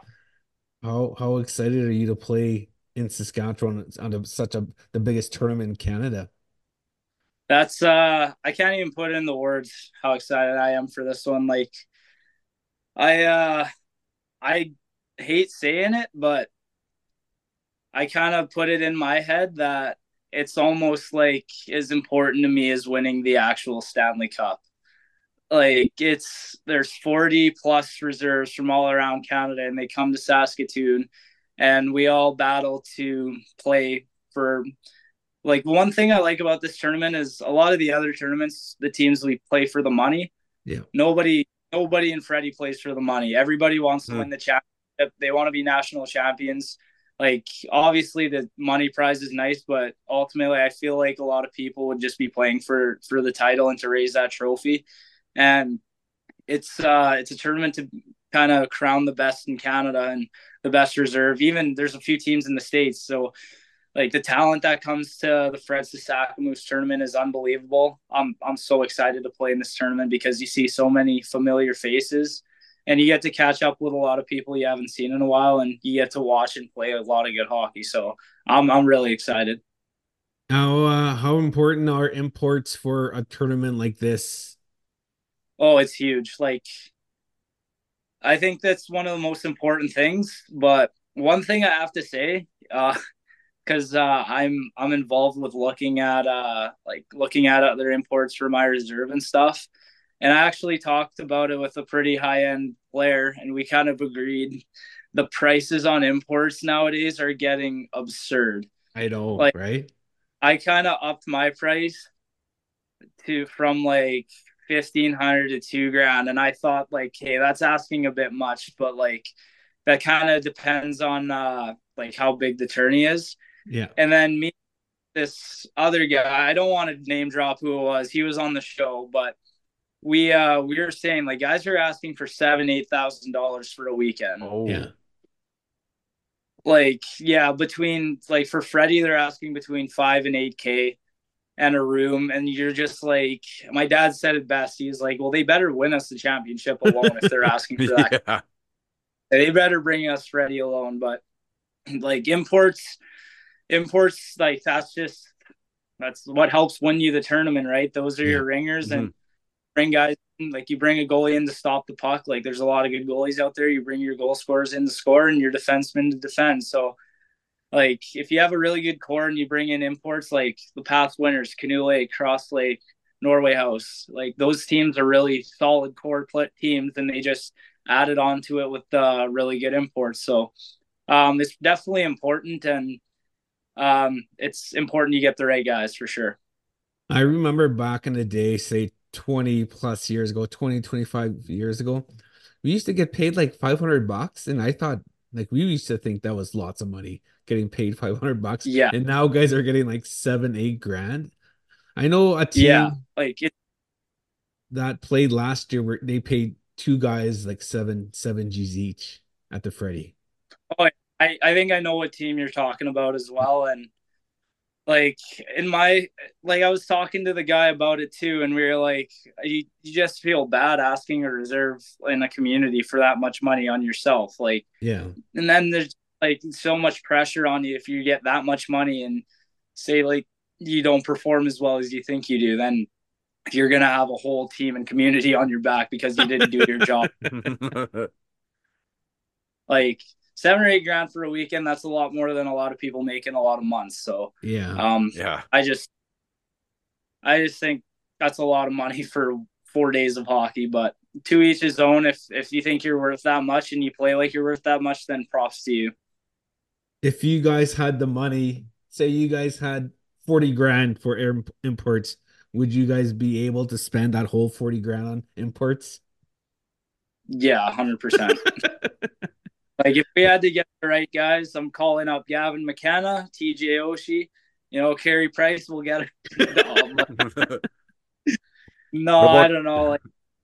How excited are you to play in Saskatchewan on such a the biggest tournament in Canada? That's I can't even put it in the words how excited I am for this one. Like I hate saying it, but I kind of put it in my head that it's almost like as important to me as winning the actual Stanley Cup. Like there's 40 plus reserves from all around Canada, and they come to Saskatoon, and we all battle to play for. Like one thing I like about this tournament is a lot of the other tournaments, the teams we play for the money. Yeah. Nobody in Freddie plays for the money. Everybody wants to Hmm. win the championship. They want to be national champions. Like obviously the money prize is nice, but ultimately I feel like a lot of people would just be playing for the title and to raise that trophy. And it's a tournament to kind of crown the best in Canada and the best reserve. Even there's a few teams in the States. So like the talent that comes to the Fred Sasakamoose tournament is unbelievable. I'm so excited to play in this tournament because you see so many familiar faces, and you get to catch up with a lot of people you haven't seen in a while, and you get to watch and play a lot of good hockey. So I'm really excited. How important are imports for a tournament like this? Oh, it's huge. Like I think that's one of the most important things. But one thing I have to say, because I'm involved with looking at other imports for my reserve and stuff. And I actually talked about it with a pretty high end player, and we kind of agreed the prices on imports nowadays are getting absurd. I know, Like right? I kind of upped my price to from like 1,500 to 2 grand, and I thought like, hey, that's asking a bit much, but like that kind of depends on like how big the tourney is. Yeah. And then me, this other guy, I don't want to name drop who it was. He was on the show, but we were saying like guys are asking for $7,000-8,000 for a weekend. Yeah. Oh. Like yeah, between like for Freddie, they're asking between 5 and 8K and a room, and you're just like, my dad said it best. He's like, well, they better win us the championship alone if they're asking for that. Yeah. They better bring us Freddie alone. But like imports like that's what helps win you the tournament, right? Those are Yeah. your ringers, Hmm. and bring guys in, like you bring a goalie in to stop the puck. Like there's a lot of good goalies out there. You bring your goal scorers in to score and your defensemen to defend. So like if you have a really good core and you bring in imports like the past winners, Canoe Lake, Cross Lake, Norway House, like those teams are really solid core teams, and they just added on to it with really good imports. So it's definitely important, and it's important you get the right guys for sure. I remember back in the day, say 20 plus years ago, 20, 25 years ago, we used to get paid like $500. And I thought, like, we used to think that was lots of money getting paid $500. Yeah, And now guys are getting like 7, 8 grand. I know a yeah, team like it. that played last year where they paid two guys like seven G's each at the Freddie. Oh, I think I know what team you're talking about as well, and like in my like I was talking to the guy about it too, and we were like, you just feel bad asking a reserve in a community for that much money on yourself, like, Yeah. and then there's like so much pressure on you if you get that much money and say like you don't perform as well as you think you do, then you're gonna have a whole team and community on your back because you didn't do your job. Like 7 or 8 grand for a weekend, that's a lot more than a lot of people make in a lot of months. So Yeah. um Yeah. I just think that's a lot of money for 4 days of hockey, but to each his own. If you think you're worth that much and you play like you're worth that much, then props to you. If you guys had the money, say you guys had 40 grand for imports, would you guys be able to spend that whole 40 grand on imports? Yeah, 100%. Like if we had to get the right guys, I'm calling up Gavin McKenna, TJ Oshie, Carey Price will get it. No, What I about don't know. Like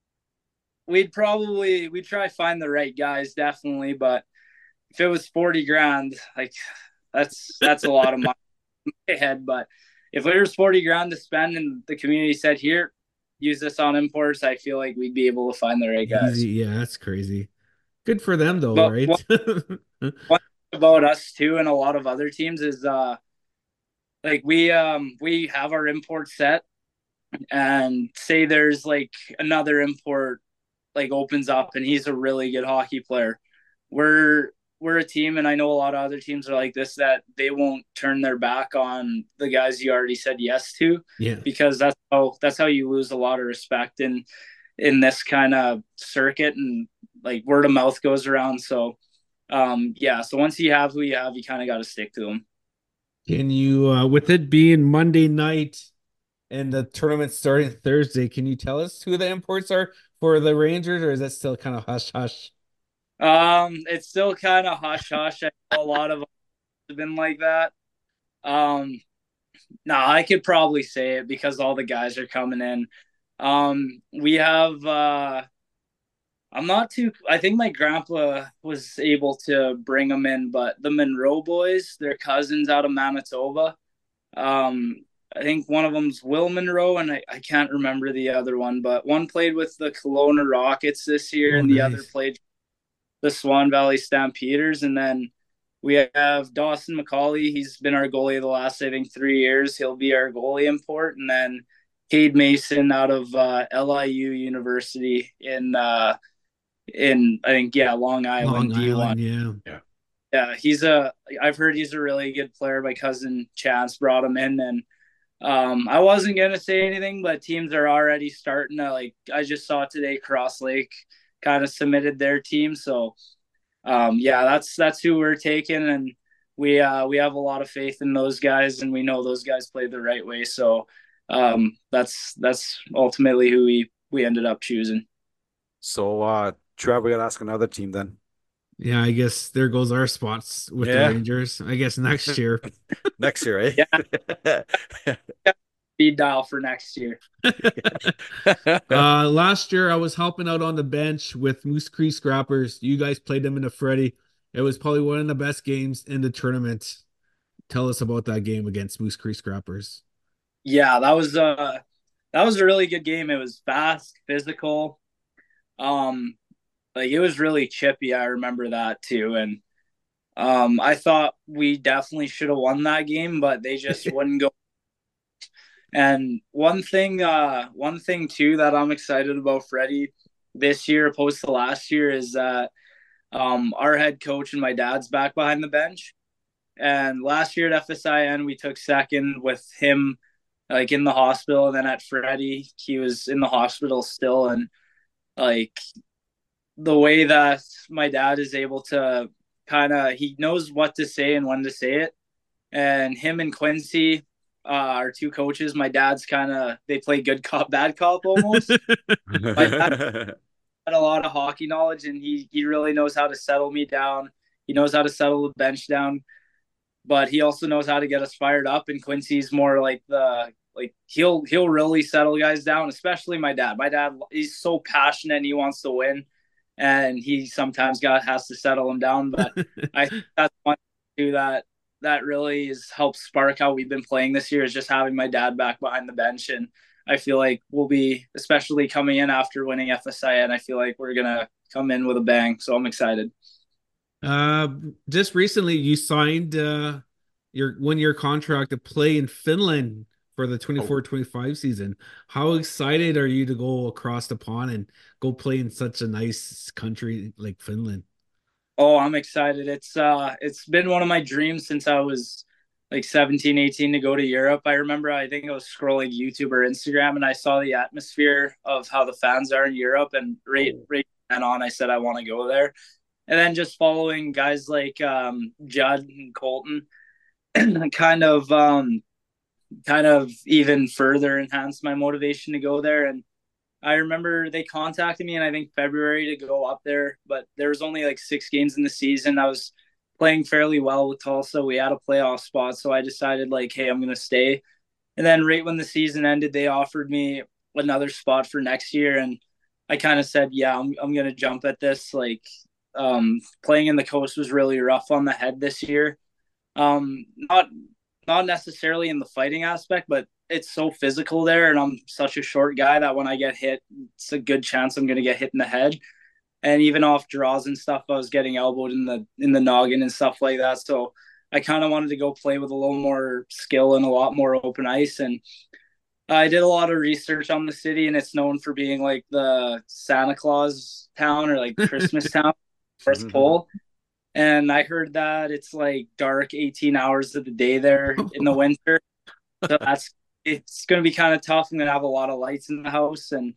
we'd try find the right guys, definitely, but if it was 40 grand, like that's a lot of money in my head. But if there was 40 grand to spend and the community said, here, use this on imports, I feel like we'd be able to find the right Easy. guys. Yeah, that's crazy. Good for them though, But right? one thing about us too and a lot of other teams is like we have our import set, and say there's like another import like opens up and he's a really good hockey player. We're a team, and I know a lot of other teams are like this, that they won't turn their back on the guys you already said yes to, Yeah. because that's how you lose a lot of respect in this kind of circuit, and like word of mouth goes around. So yeah, so once you have who you have, you kind of got to stick to them. Can you, with it being Monday night and the tournament starting Thursday, can you tell us who the imports are for the Rangers, or is that still kind of hush hush? It's still kind of hush hush. I know a lot of us have been like that. um I could probably say it because all the guys are coming in. We have I'm not too. I think my grandpa was able to bring them in, but the Monroe boys, they're cousins out of Manitoba. Um, I think one of them's Will Monroe, and I can't remember the other one, but one played with the Kelowna Rockets this year, Oh, and the other nice. played the Swan Valley Stampeders. And then we have Dawson McCauley. He's been our goalie the last, I think, 3 years. He'll be our goalie import. And then Cade Mason out of LIU University in I think, yeah, Long Long Island D1. Island, yeah. yeah. Yeah, I've heard he's a really good player. My cousin Chance brought him in, and I wasn't gonna say anything, but teams are already starting to, like, I just saw today Cross Lake kind of submitted their team. So yeah, that's who we're taking, and we have a lot of faith in those guys, and we know those guys play the right way. So that's ultimately who we ended up choosing. So Trev, we gotta ask another team then. Yeah, I guess there goes our spots with the Yeah. Rangers. I guess next year. Next year, Yeah, eh? speed dial for next year. Last year I was helping out on the bench with Moose Creek Scrappers. You guys played them in the Freddie. It was probably one of the best games in the tournament. Tell us about that game against Moose Creek Scrappers. Yeah, that was a really good game. It was fast, physical. Um, like it was really chippy. I remember that too, and I thought we definitely should have won that game, but they just wouldn't go. And one thing too that I'm excited about Freddie this year opposed to last year is that our head coach and my dad's back behind the bench. And last year at FSIN, we took second with him like in the hospital. And then at Freddie, he was in the hospital still. And like the way that my dad is able to he knows what to say and when to say it. and him and Quincy, our two coaches. My dad's kind of they play good cop, bad cop almost. My dad had a lot of hockey knowledge, and he really knows how to settle me down. He knows how to settle the bench down, but he also knows how to get us fired up. And Quincy's more like the like he'll really settle guys down, especially my dad. My dad, he's so passionate and he wants to win, and he sometimes got has to settle him down. But I think that's one too that really is helped spark how we've been playing this year is just having my dad back behind the bench. And I feel like we'll be, especially coming in after winning FSIN, I feel like we're gonna come in with a bang. So I'm excited. Uh, just recently you signed your 1 year contract to play in Finland for the Oh, 24-25 season. How excited are you to go across the pond and go play in such a nice country like Finland? Oh, I'm excited. It's been one of my dreams since I was like 17, 18 to go to Europe. I remember I think I was scrolling YouTube or Instagram and I saw the atmosphere of how the fans are in Europe, and oh. right then on I said I want to go there. And then just following guys like Judd and Colton kind of even further enhanced my motivation to go there. And I remember they contacted me in I think February to go up there, but there was only like 6 games in the season. I was playing fairly well with Tulsa. We had a playoff spot, so I decided like, hey, I'm gonna stay. And then right when the season ended, they offered me another spot for next year, and I kind of said, yeah, I'm gonna jump at this. Like, playing in the coast was really rough on the head this year. Not necessarily in the fighting aspect, but it's so physical there, and I'm such a short guy that when I get hit, it's a good chance I'm going to get hit in the head. And even off draws and stuff, I was getting elbowed in the noggin and stuff like that. So I kind of wanted to go play with a little more skill and a lot more open ice. And I did a lot of research on the city, and it's known for being like the Santa Claus town or like Christmas town, North Pole. And I heard that it's like dark 18 hours of the day there in the winter. So it's going to be kind of tough. I'm going to have a lot of lights in the house. And,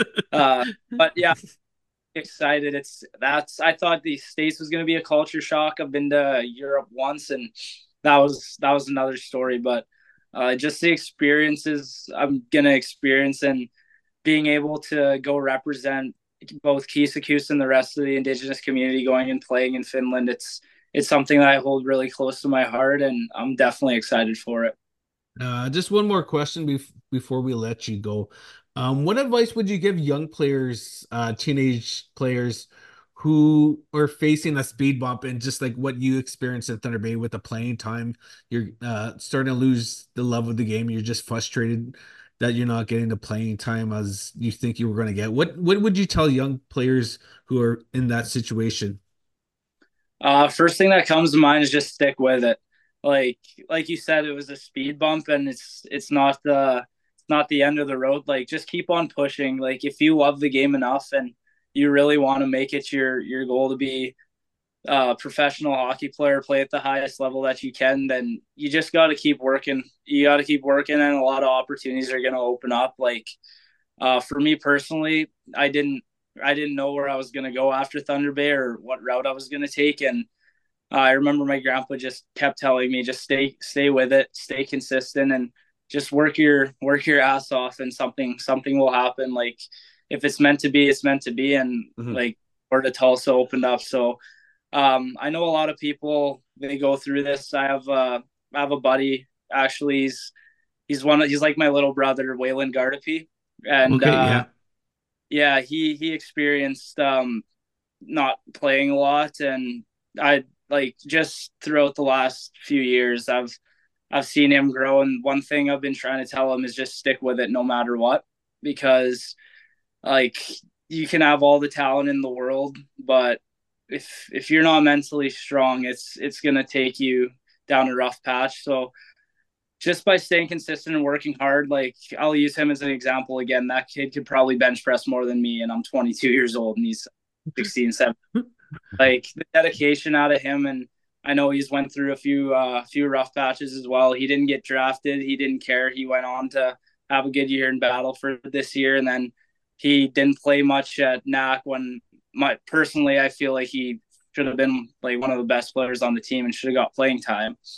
but yeah, excited. I thought the States was going to be a culture shock. I've been to Europe once, and that was another story. But just the experiences I'm going to experience, and being able to go represent both Kisakus and the rest of the Indigenous community going and playing in Finland, it's something that I hold really close to my heart, and I'm definitely excited for it. Just one more question before we let you go. What advice would you give young players, teenage players who are facing a speed bump and just like what you experienced at Thunder Bay with the playing time? You're starting to lose the love of the game. You're just frustrated that you're not getting the playing time as you think you were going to get. What would you tell young players who are in that situation? First thing that comes to mind is just stick with it. Like like you said, it was a speed bump, and it's not the end of the road. Like, just keep on pushing. Like, if you love the game enough and you really want to make it your goal to be a professional hockey player, play at the highest level that you can, then you just got to keep working. You got to keep working, and a lot of opportunities are going to open up. Like, for me personally, I didn't know where I was going to go after Thunder Bay or what route I was going to take. And I remember my grandpa just kept telling me, just stay with it, stay consistent, and just work your ass off, and something will happen. Like, if it's meant to be, it's meant to be. And Mhm. like, or the Tulsa opened up. So I know a lot of people, they go through this. I have a buddy, actually. He's like my little brother, Waylon Gardapi, and Okay, yeah. yeah, he experienced not playing a lot. And I like, just throughout the last few years, I've seen him grow. And one thing I've been trying to tell him is just stick with it no matter what, because like, you can have all the talent in the world, but if you're not mentally strong, it's gonna take you down a rough patch. So just by staying consistent and working hard, like, I'll use him as an example again. That kid could probably bench press more than me, and I'm 22 years old, and he's 16, 17. Like, the dedication out of him, and I know he's went through a few rough patches as well. He didn't get drafted. He didn't care. He went on to have a good year in battle for this year, and then he didn't play much at NAC when my personally I feel like he should have been like one of the best players on the team and should have got playing time.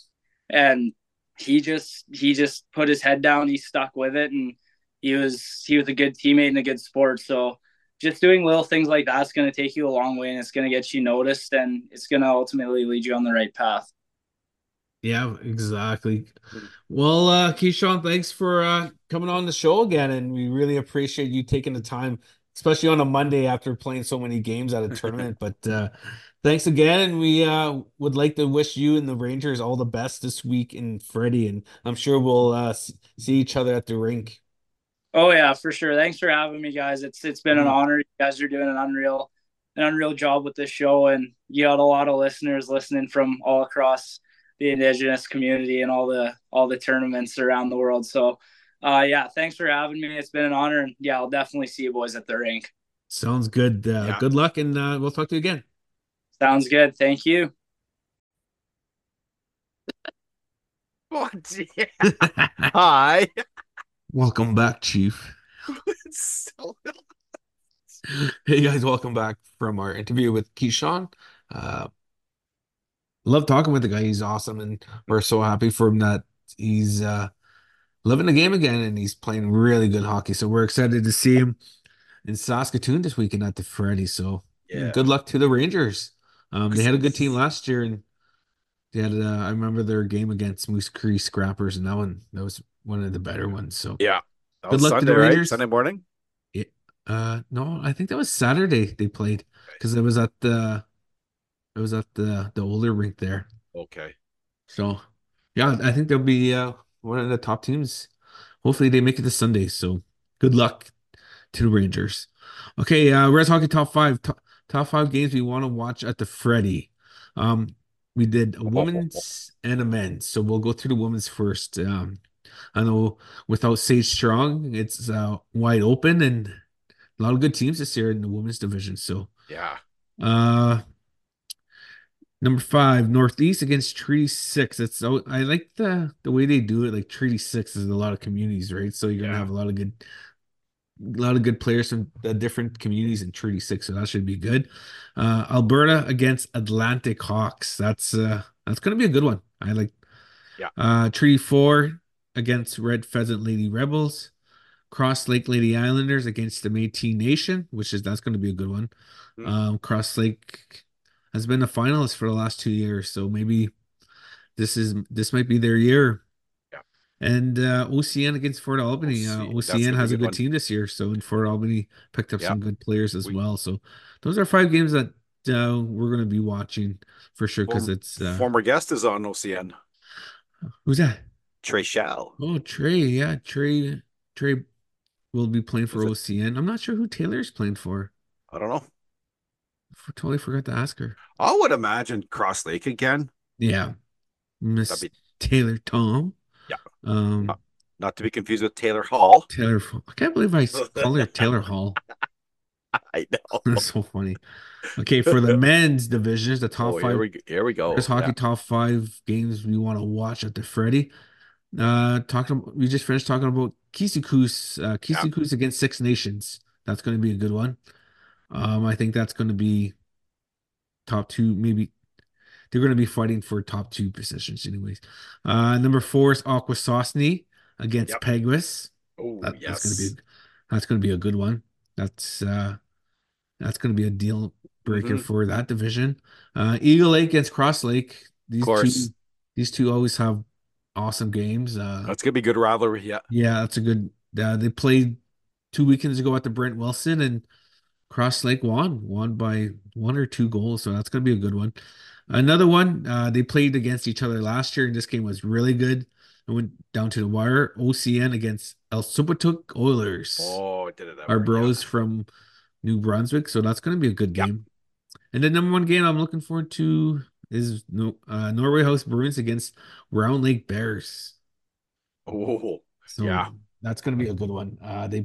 and he just put his head down. He stuck with it, and he was a good teammate and a good sport. So just doing little things like that's going to take you a long way, and it's going to get you noticed, and it's going to ultimately lead you on the right path. Yeah, exactly. Mhm. Well, Keyshawn, thanks for coming on the show again, and we really appreciate you taking the time, especially on a Monday after playing so many games at a tournament. But thanks again, and we would like to wish you and the Rangers all the best this week in Freddie, and I'm sure we'll see each other at the rink. Oh yeah, for sure. Thanks for having me, guys. It's been an Mhm. honor. You guys are doing an unreal job with this show, and you got a lot of listeners listening from all across the Indigenous community and all the tournaments around the world. So, yeah, thanks for having me. It's been an honor, and yeah, I'll definitely see you boys at the rink. Sounds good. Yeah. Good luck, and we'll talk to you again. Sounds good. Thank you. What? Yeah. Hi. Welcome back, Chief. So- Hey guys, welcome back from our interview with Keyshawn. Uh, love talking with the guy. He's awesome, and we're so happy for him that he's living the game again and he's playing really good hockey. So we're excited to see him in Saskatoon this weekend at the Freddy. So Yeah. good luck to the Rangers. They had a good team Christmas. last year, and they had I remember their game against Moose Cree Scrappers, and that was one of the better ones. So Yeah. That good was luck to the Sunday, right? Sunday Rangers. morning. Yeah, no, I think that was Saturday they played because it was at the older rink there. Okay. So yeah, I think they'll be one of the top teams. Hopefully they make it to Sunday. So good luck to the Rangers. Okay, we're talking top five games we want to watch at the Freddy. Um, we did a women's and a men's, so we'll go through the women's first. I know without Sage Strong, it's wide open and a lot of good teams this year in the women's division. So, Yeah. uh, number five, Northeast against Treaty Six. It's so I like the way they do it. Like Treaty Six is a lot of communities, right? So you're gonna Yeah. have a lot of good players from the different communities in Treaty Six, so that should be good. Alberta against Atlantic Hawks. That's gonna be a good one. I like Yeah. Treaty Four against Red Pheasant Lady Rebels. Cross Lake Lady Islanders against the Métis Nation, which is that's going to be a good one. Mm. Cross Lake has been a finalist for the last 2 years, so maybe this might be their year. Yeah. And OCN against Fort We'll Albany. see. That's OCN gonna be a has a good good one. team this year, so and Fort Albany picked up Yeah. some good players as We well. So those are five games that we're going to be watching for sure because it's former guest is on OCN. who's that? Trey Shell. Oh, Trey. Yeah, Trey will be playing for Was it? OCN. I'm not sure who Taylor's playing for. I don't know. Totally forgot to ask her. I would imagine Cross Lake again. Yeah, That'd Miss be Taylor Tom. yeah. Um, Not, not to be confused with Taylor Hall. Taylor. I can't believe call her Taylor Hall. I know. That's so funny. Okay, for the men's divisions, the top Oh, here five we go. Here we Chris go. Yeah. Hockey top five games we want to watch at the Freddy. We just finished talking about Yeah. Kisukus against Six Nations. That's going to be a good one. I think that's going to be top two, maybe they're going to be fighting for top two positions, anyways. Number four is Akwesasne against Yep. Peguis. Oh, That's going to yes. be a good one. That's going to be a deal breaker Hmm. for that division. Eagle Lake against Cross Lake. Of course. These two always have awesome games. That's gonna be a good rivalry. Yeah. Yeah, that's a good. They played 2 weekends ago at the Brent Wilson, and Cross Lake won by 1 or 2 goals, so that's going to be a good one. Another one, they played against each other last year, and this game was really good. It went down to the wire. OCN against El Supatuk Oilers, Oh, did it our ever? Yeah. bros from New Brunswick. So that's going to be a good Yeah. game. And the number one game I'm looking forward to is Norway House Bruins against Round Lake Bears. Oh, So yeah. that's going to be a good one.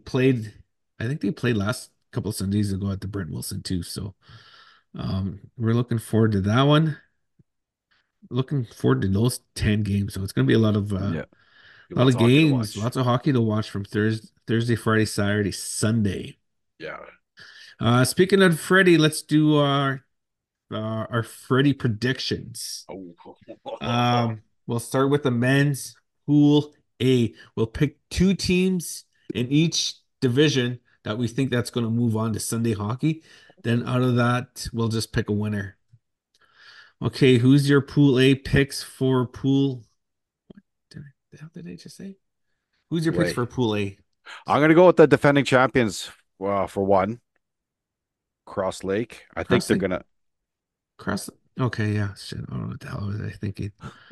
I think they played last couple of Sundays ago at the Brent Wilson too. So we're looking forward to that one. Looking forward to those 10 games. So it's going to be Yeah. a lot Lots of of hockey to games, watch. lots of hockey to watch from Thursday, Friday, Saturday, Sunday. Yeah. Speaking of Freddie, let's do our Freddie predictions. Oh. Um, We'll start with the men's pool A. We'll pick two teams in each division that we think that's going to move on to Sunday hockey. Then out of that, we'll just pick a winner. Okay, who's your pool A picks for pool? Did did I just say? Who's your picks Way. for pool A? I'm gonna go with the defending champions for one, Cross Lake. I think Cross they're Lake, gonna Cross. Okay, yeah. Shit, I don't know what the hell was I thinking.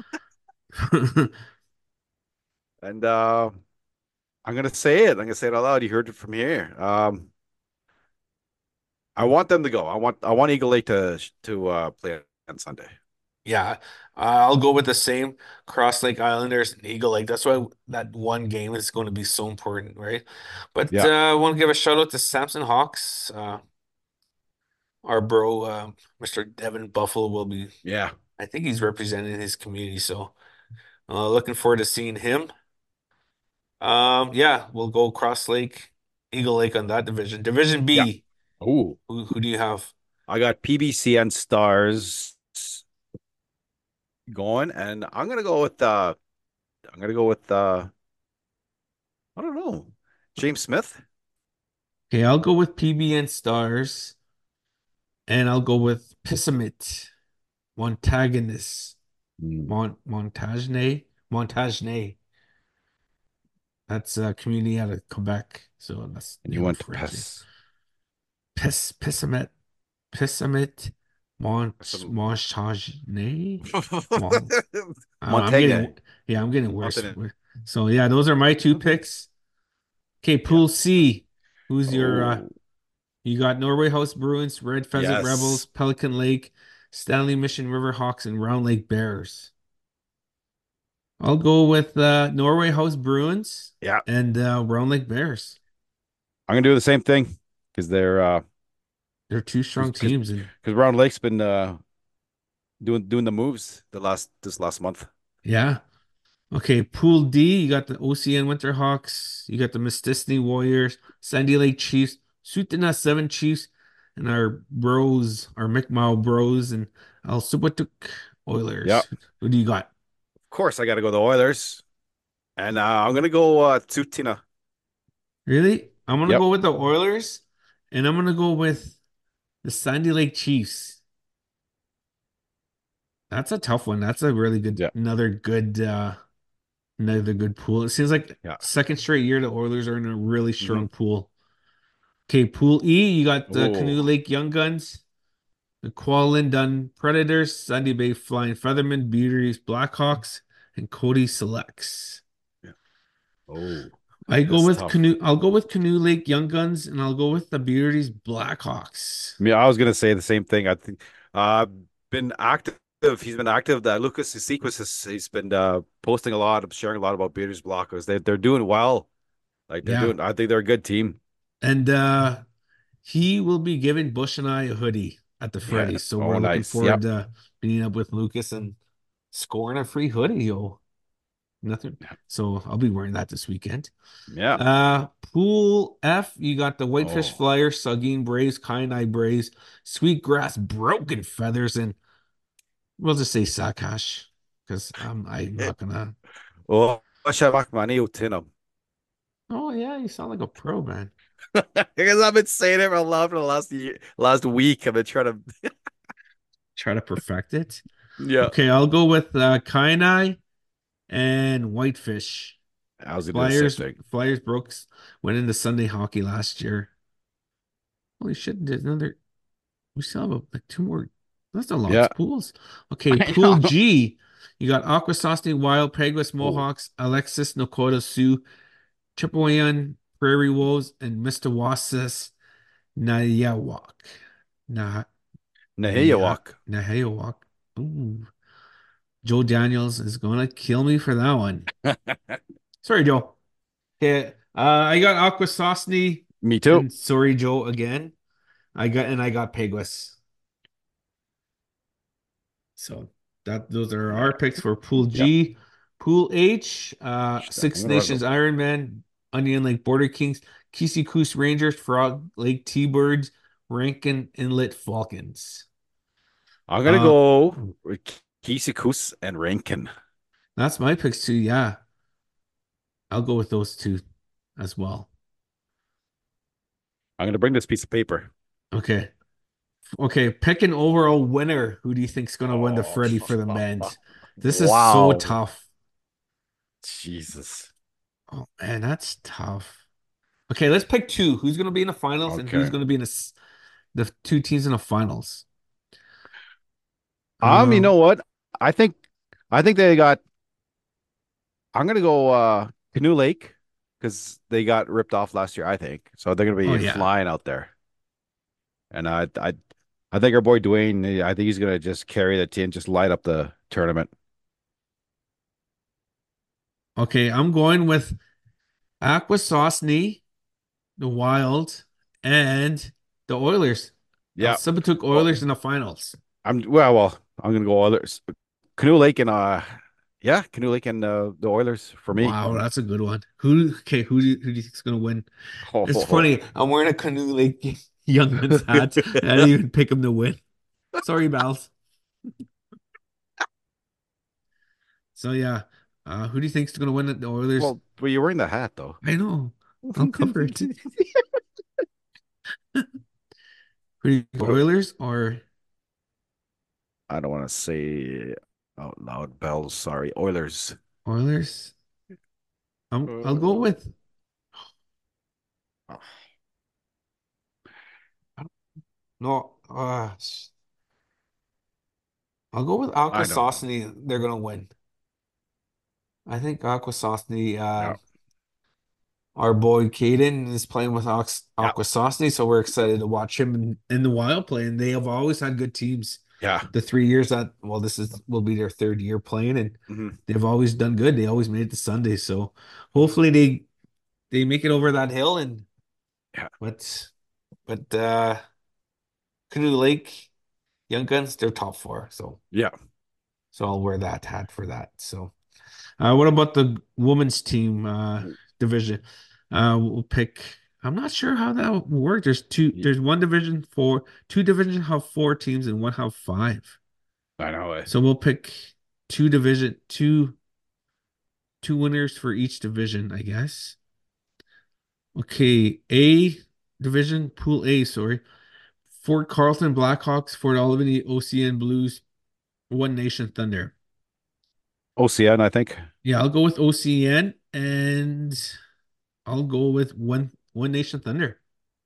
and I'm gonna say it. I'm gonna say it out loud. You heard it from here. I want them to go. I want Eagle Lake to play on Sunday. Yeah, I'll go with the same Cross Lake Islanders and Eagle Lake. That's why that one game is going to be so important, right? But Yeah, I want to give a shout out to Samson Hawks. Our bro, Mr. Devin Buffalo will be, yeah. I think he's representing his community. So looking forward to seeing him. Yeah, we'll go Cross Lake, Eagle Lake on that division. Division Yeah. B, Ooh, who do you have? I got PBC and Stars going, and I'm gonna go with I don't know, James Smith. Okay, I'll go with PBN Stars, and I'll go with Pissamit, Montagnais, Hmm. Montagne. That's a community out of Quebec, so that's And they you have a went to French name. Pes Pissamit, Pissamit, some Montagne. Mon, I'm Montaigne. getting, yeah, I'm getting worse. Mountain. So yeah, those are my two picks. Okay, Yeah. Pool C. Who's your Oh, you got Norway House Bruins, Red Pheasant Rebels, yes. Pelican Lake, Stanley Mission River Hawks, and Round Lake Bears. I'll go with Norway House Bruins Yeah. and Round Lake Bears. I'm gonna do the same thing because They're two strong because teams, and Round Lake's been doing the moves this last month. yeah. Okay, Pool D, you got the OCN Winterhawks, you got the Mistissini Warriors, Sandy Lake Chiefs, Sutana Seven Chiefs, and our bros, our Mi'kmaq bros, and Al Subatuk Yeah. Oilers. Who do you got? Of course, I got to go the Oilers, and I'm gonna go Tsutina. Really? I'm gonna Yep. go with the Oilers, and I'm gonna go with the Sandy Lake Chiefs. That's a tough one. That's a really good, Yeah. another good pool. It seems like Yeah. second straight year the Oilers are in a really Hmm. strong pool. Okay, Pool E, you got the Canoe Oh, Lake Young Guns, the Kwalin Dun Predators, Sandy Bay Flying Feathermen, Beauties Blackhawks, and Cody Selects. yeah. Oh, I go that's with tough. Canoe. I'll go with Canoe Lake Young Guns, and I'll go with the Beauties Blackhawks. I mean, I was gonna say the same thing. I think been active. He's been active. That Lucas Sequus he's been posting a lot, sharing a lot about Beaters Blockers. They're doing well. Like they're Yeah, doing. I think they're a good team. and he will be giving Bush and I a hoodie at the Yeah. Freddy's, so Oh, we're looking nice. forward Yep. to meeting up with Lucas and scoring a free hoodie. Yo, nothing. So I'll be wearing that this weekend. Yeah. Pool F, you got the Whitefish Oh. Flyers, Saugeen Braves, Kainai Braves, Sweetgrass Broken Feathers, and we'll just say Sakash because I'm not gonna. Oh, Shabak Mani Utinam. Oh yeah, you sound like a pro, man. Because I've been saying it for a lot for the last week. I've been trying to. Try to perfect it. Yeah. Okay, I'll go with Kainai and Whitefish. I was gonna do the same Flyers thing. Flyers Brooks went into Sunday hockey last year. Holy shit, there's another. We still have like two more. That's a lot Yeah. of pools. Okay, I Pool know. G. You got Akwesasne Wild, Peguis Oh, Mohawks, Alexis Nakota Sioux, Chippewayan Prairie Wolves, and Mr. Wasis Nayawak. Nah, Naya, Nahiyawak. Nahayawak. Ooh. Joe Daniels is gonna kill me for that one. Sorry, Joe. Okay, I got Akwesasne Me too. and sorry, Joe again. I got Peguis. So that those are our picks for Pool Yeah. G. Pool H, I'm Six gonna write Nations them. Ironman, Onion Lake Border Kings, Kisikoos Rangers, Frog Lake T-Birds, Rankin Inlet Falcons. I'm gonna Uh, go with Kisikus and Rankin. That's my picks too. Yeah, I'll go with those two as well. I'm gonna bring this piece of paper. Okay. Okay, pick an overall winner. Who do you think's going to win the Oh, Freddie for the men's? This is so wow. tough. Jesus. Oh man, that's tough. Okay, let's pick two. Who's going to be in the finals and who's Okay. going to be in the two teams in the finals? You know Um, what? I think I think they got I'm gonna go Canoe Lake because they got ripped off last year, I think. So they're gonna oh be yeah. flying out there. And I think our boy Dwayne, I think he's gonna just carry the team, just light up the tournament. Okay, I'm going with Aqua Sosny, the Wild, and the Oilers. Yeah. Took Well, Oilers in the finals. I'm gonna go others. Canoe Lake and yeah, Canoe Lake and the Oilers for me. Wow, that's a good one. Who do you think is going to win? It's Oh. funny. I'm wearing a Canoe Lake Youngman's hat. I didn't even pick him to win. Sorry, Bals. So yeah, who do you think's going to win at the Oilers? Well, you're wearing the hat though. I know. I'll cover it. Who do you think, But Oilers or I don't want to say out loud bells. Sorry, Oilers. Oilers? I'll go Uh, with no. I'll go with Aqua I don't know. Sosny. They're going to win. I think Aqua Sosny. Yeah, Our boy Caden is playing with yeah, Aquasosny, so we're excited to watch him in the Wild play. And they have always had good teams. yeah. The 3 years that well, this is will be their third year playing, and Hmm. they've always done good. They always made it to Sunday, so hopefully they make it over that hill. And Yeah, but Canoe Lake, Young Guns, they're top four, yeah. so I'll wear that hat for that. So. What about the women's team division? We'll pick. I'm not sure how that will work. There's two. Y- There's one division for two divisions have four teams and one have five. I know it. So we'll pick two winners for each division, I guess. Okay, A division, Pool A. Sorry, Fort Carlton Blackhawks, Fort Albany OCN Blues, One Nation Thunder. OCN, I think. Yeah, I'll go with OCN and I'll go with One Nation Thunder.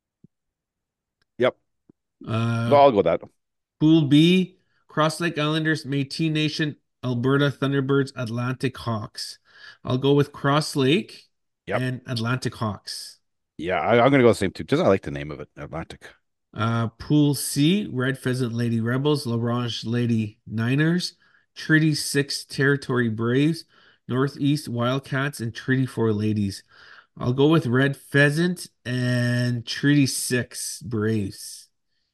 Yep. No, Uh, I'll go with that. Pool B, Cross Lake Islanders, Métis Nation, Alberta Thunderbirds, Atlantic Hawks. I'll go with Cross Lake Yep. and Atlantic Hawks. Yeah, I'm gonna go the same too. Just I like the name of it, Atlantic. Pool C, Red Pheasant Lady Rebels, Larange Lady Niners, Treaty 6 Territory Braves, Northeast Wildcats, and Treaty 4 Ladies. I'll go with Red Pheasant and Treaty 6 Braves.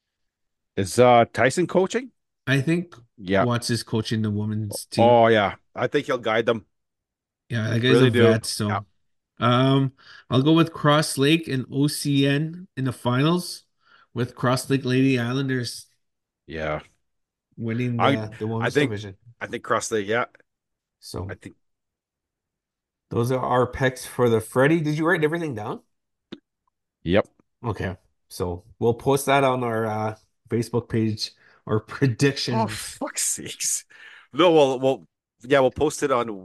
Is Tyson coaching? I think Yeah. Watts is coaching the women's team. Oh yeah. I think he'll guide them. Yeah, that guy's a Really do. vet. Yeah. So, um, I'll go with Cross Lake and OCN in the finals, with Cross Lake Lady Islanders Yeah. winning I the I women's think division. I think cross the yeah. I So think those are our picks for the Freddie. Did you write everything down? yep. Okay. So we'll post that on our Facebook page or Oh, predictions fuck's sakes. No, yeah, we'll post it on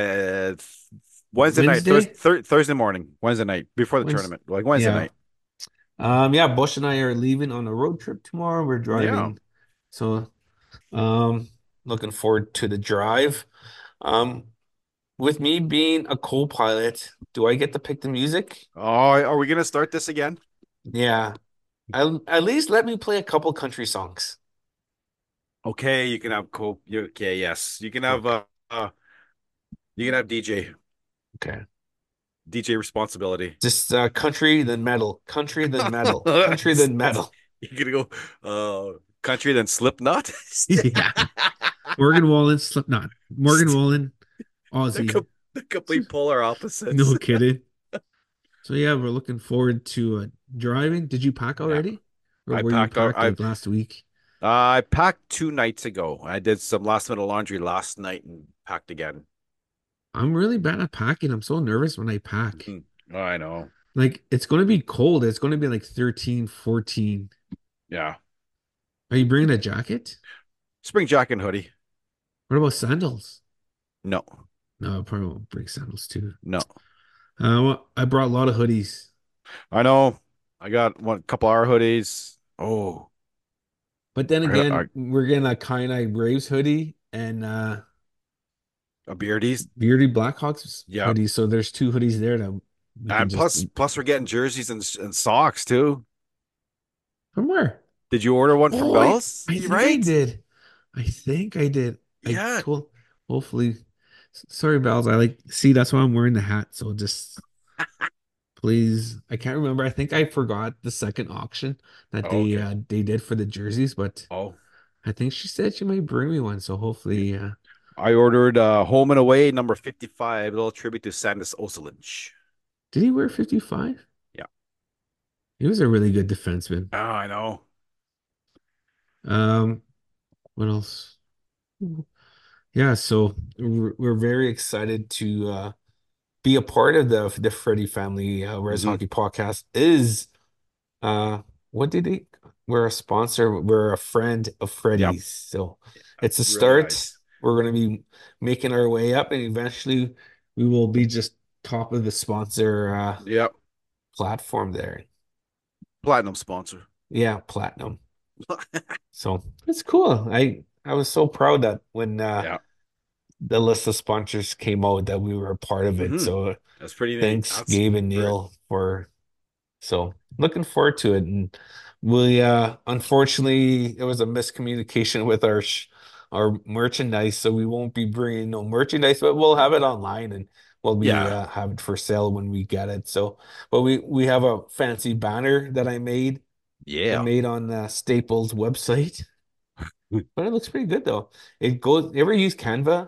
Wednesday night, Wednesday. Thursday morning, Wednesday night before the Wednesday. tournament, like Wednesday Yeah. night. Yeah, Bush and I are leaving on a road trip tomorrow. We're Yeah. driving. So looking forward to the drive. Um, with me being a co-pilot, do I get to pick the music? Oh, are we gonna start this again? Yeah. At least let me play a couple country songs. Okay, you can have okay, yes. Okay. You can have Okay. DJ responsibility. Just country then metal. Country then metal. Country then metal. You're gonna go country then Slipknot. Yeah. Morgan Wallen, Slipknot. Morgan Wallen, The, Aussie. co- the complete polar opposites. No kidding. So yeah, we're looking forward to driving. Did you pack Yeah. already? Or were you packed like last week? I packed 2 nights ago. I did some last minute laundry last night and packed again. I'm really bad at packing. I'm so nervous when I pack. Mhm. Oh, I know. Like it's going to be cold. It's going to be like 13, 14. Yeah. Are you bringing a jacket? Spring jacket and hoodie. What about sandals? No. No, I probably won't bring sandals too. No. I brought a lot of hoodies. I know. I got one couple hour hoodies. Oh, But then I again, we're getting a Kyanite Braves hoodie and a beardies. Beardy Blackhawks Yeah. hoodie. So there's two hoodies there that we can And just plus we're getting jerseys and socks too. from where? Did you order one from Oh, Bell's? I You think I right? did. I think I did. I Yeah. told hopefully sorry, Bells. I like see that's why I'm wearing the hat. So just please. I can't remember. I think I forgot the second auction that Oh, okay. they did for the jerseys, but Oh, I think she said she might bring me one. So yeah. hopefully I ordered home and away number 55, a little tribute to Sandis Ocelinch. did he wear 55? Yeah. He was a really good defenseman. Oh, I know. Um, what else? Yeah, so we're very excited to be a part of the Freddie Family Res Hmm. Hockey Podcast. Is what did they? We're a sponsor. We're a friend of Yep. Freddie's, so it's a Really start. nice. We're going to be making our way up, and eventually we will be just top of the sponsor Yep. platform there. Platinum sponsor. Yeah, platinum. So it's cool. I was so proud that when Yeah. the list of sponsors came out that we were a part of it. Hmm. So That's pretty neat. thanks, That's Gabe and very, Neil, for so looking forward to it. And we unfortunately it was a miscommunication with our merchandise, so we won't be bringing no merchandise, but we'll have it online and we'll be yeah. have it for sale when we get it. So, but we have a fancy banner that I made. I Yeah. made on Staples website, but it looks pretty good though. It goes. You ever use Canva?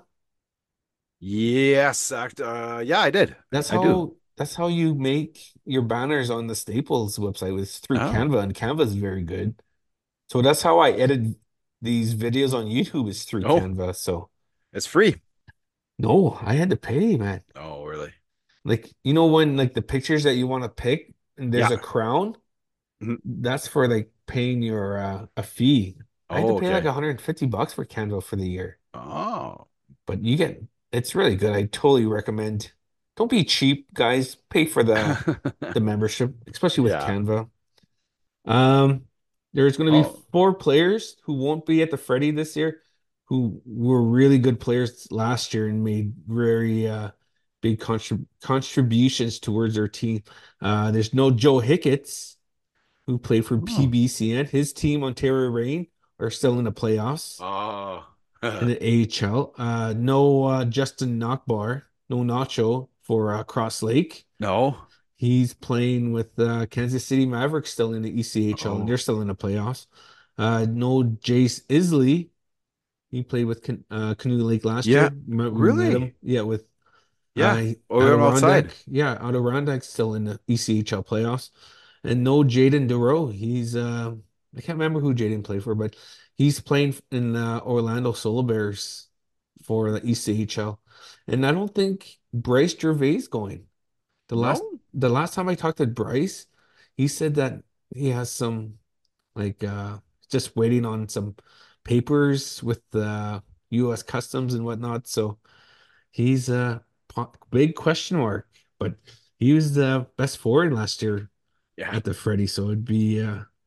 Yes. Yeah, I did. I do. That's how you make your banners on the Staples website was through Oh. Canva, and Canva is very good. So that's how I edit these videos on YouTube is through Oh, Canva. So it's free. no, I had to pay, man. Oh, really? Like you know when like the pictures that you want to pick and there's Yeah. a crown, Mhm. that's for like paying your a fee. I had to Oh, pay like okay. 150 bucks for Canva for the year. Oh. But you get it's really good. I totally recommend. Don't be cheap, guys. Pay for the membership, especially with Yeah. Canva. Um, there's going to be Oh, four players who won't be at the Freddie this year, who were really good players last year and made very big contributions towards their team. There's no Joe Hicketts, who played for oh, PBC, and his team, Ontario Reign, are still in the playoffs oh, in the AHL. No Justin Knockbar, no Nacho for Cross Lake. no. He's playing with Kansas City Mavericks still in the ECHL, and they're Oh, still in the playoffs. No Jace Isley. He played with Canoe Lake last yeah. year. We met him. Really? Yeah, with Yeah. Oh, we went outside. Adirondack. Yeah, Adirondack's still in the ECHL playoffs. And no Jaden DeRoe. He's I can't remember who Jaden played for, but he's playing in Orlando Solar Bears for the ECHL. And I don't think Bryce Gervais going. The last No? the last time I talked to Bryce, he said that he has some like just waiting on some papers with the US Customs and whatnot. So he's a big question mark, but he was the best forward last year Yeah. at the Freddie. So it'd be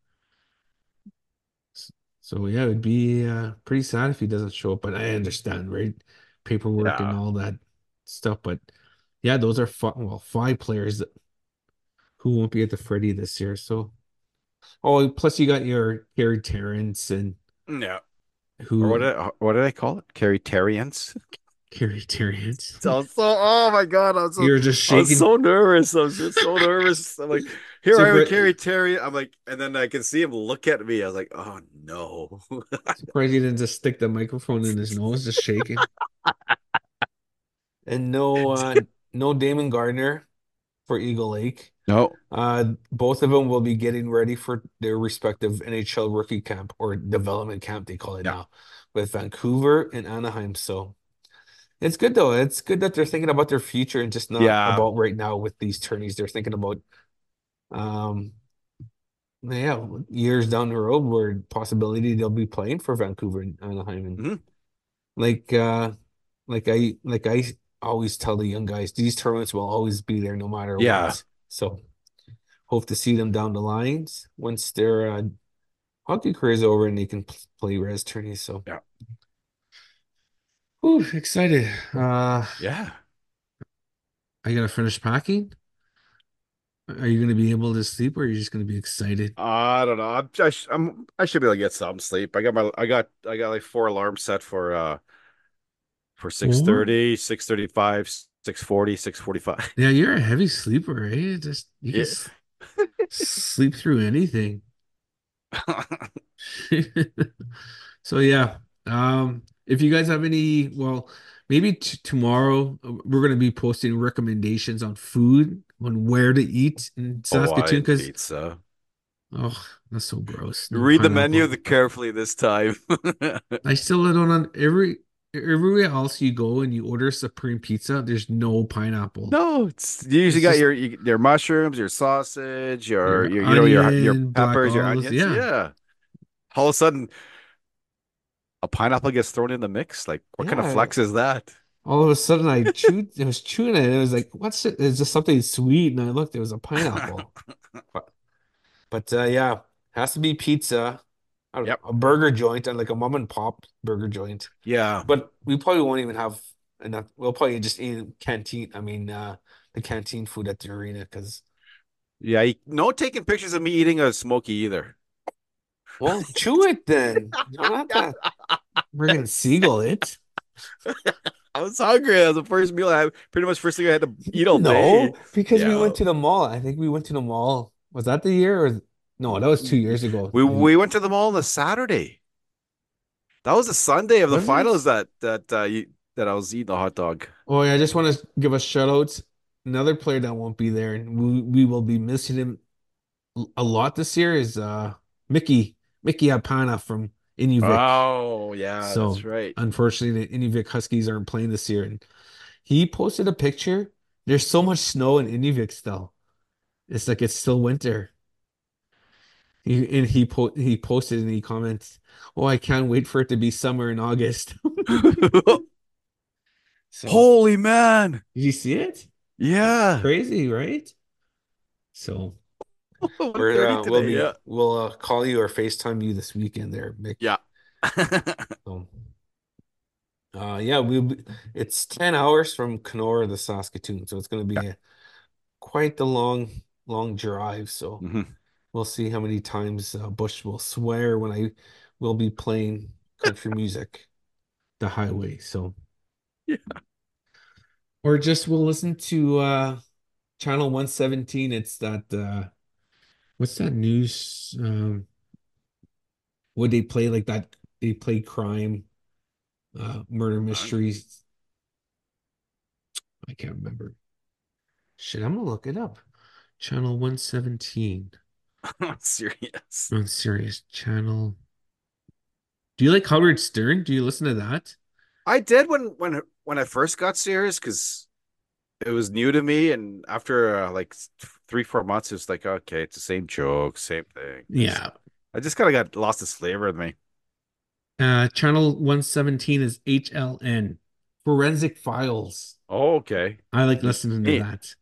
so yeah, it'd be pretty sad if he doesn't show up. But I understand, right? Paperwork and Yeah. all that stuff. But yeah, those are five players who won't be at the Freddie this year. So oh, plus you got your Gary Terrence and Yeah. Or who what did I call it? Carryterians? Gary Terrence. Oh my God, You're just I was shaking. so nervous. I was just so nervous. I'm like, here I am, Surprised, Carrie Terry. I'm like, and then I can see him look at me. I was like, oh no. surprised you didn't just stick the microphone in his nose, just shaking. And no, no Damon Gardner for Eagle Lake. No. Both of them will be getting ready for their respective NHL rookie camp or development camp, they call it Yeah. now, with Vancouver and Anaheim. So It's good though. It's good that they're thinking about their future and just not Yeah. about right now with these tourneys. They're thinking about um yeah, years down the road where possibility they'll be playing for Vancouver and Anaheim and Mhm. like uh like I always tell the young guys, these tournaments will always be there no matter Yeah. what. So hope to see them down the lines once their hockey career is over and they can play res tourneys. So Yeah. whew, excited. Yeah. I gotta finish packing. Are you gonna be able to sleep or are you just gonna be excited? I don't know. I should be able to get some sleep. I got like four alarms set for Or 6:30, 6:35, 6:40, 6:45. yeah, you're a heavy sleeper, eh? Just you can Yeah. sleep through anything. So yeah, if you guys have any, well, maybe t tomorrow we're gonna be posting recommendations on food, on where to eat in Saskatoon, Hawaiian because pizza. oh, that's so gross. No Read the menu pineapple. carefully this time. I still don't on everywhere else you go and you order Supreme Pizza, there's no pineapple. No, you usually It's got just your mushrooms, your sausage, your your your your onion, black peppers, your olives. onions. Yeah, Yeah. All of a sudden, a pineapple gets thrown in the mix. Like, what kind of yeah. flex is that? All of a sudden, I was chewing it. And it was like, what's it? Is this something sweet? And I looked, it was a pineapple. But yeah, has to be pizza, Yep. a burger joint, and like a mom and pop burger joint. Yeah. But we probably won't even have enough. We'll probably just eat canteen. I mean, the canteen food at the arena because, Yeah. No taking pictures of me eating a smoky either. well, chew it then. You don't have to friggin' seagull it. I was hungry. That was the first meal I had, pretty much first thing I had to eat all day. No, because we Yeah. went to the mall. I think we went to the mall. Was that the year or no? That was 2 years ago. We went to the mall on a Saturday. That was the Sunday of the Was it? finals that I was eating the hot dog. Oh yeah, I just want to give a shout out. Another player that won't be there, and we will be missing him a lot this year is Mickey Apana from Inuvik. Oh, yeah, that's So right. unfortunately, the Inuvik Huskies aren't playing this year, and he posted a picture. There's so much snow in Inuvik still. It's like it's still winter. He posted and he comments, "Oh, I can't wait for it to be summer in August." So Holy man. did you see it? Yeah. Crazy, right? So. We're 1:30 today. Yeah. we'll call you or FaceTime you this weekend there, Mick. Yeah. So, yeah, it's 10 hours from Kenora to Saskatoon, so it's going to Yeah. be quite the long drive. So Mhm. we'll see how many times Bush will swear when I will be playing country music, the highway. So, Yeah. or just we'll listen to channel 117. It's that what's that news? Would they play like that? They play crime. Murder mysteries. I can't remember. Shit, I'm gonna look it up. Channel 117 I'm serious. on Sirius Channel. Do you like Howard Stern? Do you listen to that? I did when I first got serious because it was new to me, and after like 3, 4 months, it's like okay, it's the same joke, same thing. Yeah. I just kind of got lost its flavor with me. Channel 117 is HLN. Forensic Files. Oh, okay. I like listening to Neat. that.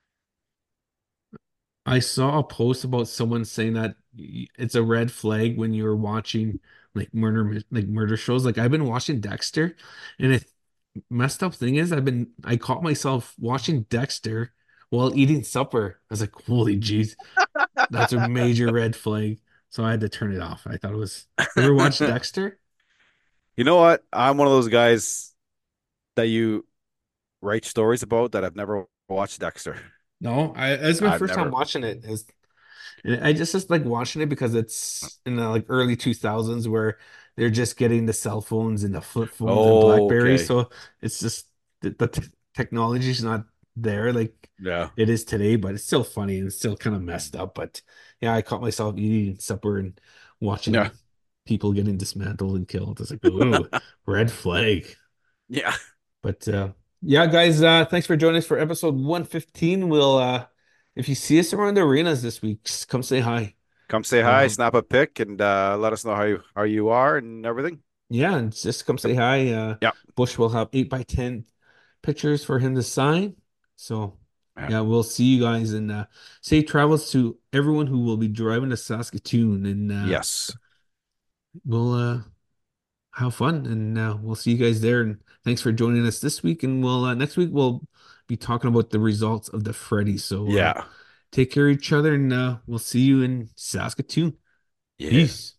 I saw a post about someone saying that it's a red flag when you're watching like murder shows. Like I've been watching Dexter, and it messed up thing is I caught myself watching Dexter while eating supper. I was like, holy jeez, that's a major red flag. So I had to turn it off. I thought it was. You ever watch Dexter? You know what? I'm one of those guys that you write stories about that I've never watched Dexter. No, it's my I've first time never. watching it. And I just like watching it because it's in the like early 2000s where they're just getting the cell phones and the flip phones and Oh, Blackberries. okay. So it's just the technology is not there like Yeah. it is today, but it's still funny and it's still kind of messed up. But yeah, I caught myself eating supper and Yeah. watching people getting dismantled and killed. It's like, ooh, red flag. Yeah. But yeah, guys, thanks for joining us for episode 115. We'll if you see us around the arenas this week, come say hi. Come say hi, Um, snap a pic, and let us know how you are and everything. yeah, and just come Yep. say hi. Yep. Bush will have 8 by 10 pictures for him to sign. So Yeah. yeah, we'll see you guys, and safe travels to everyone who will be driving to Saskatoon, and Yes. we'll have fun, and we'll see you guys there. And thanks for joining us this week. And we'll next week we'll be talking about the results of the Freddy. So Yeah. take care of each other, and we'll see you in Saskatoon. Yeah. Peace.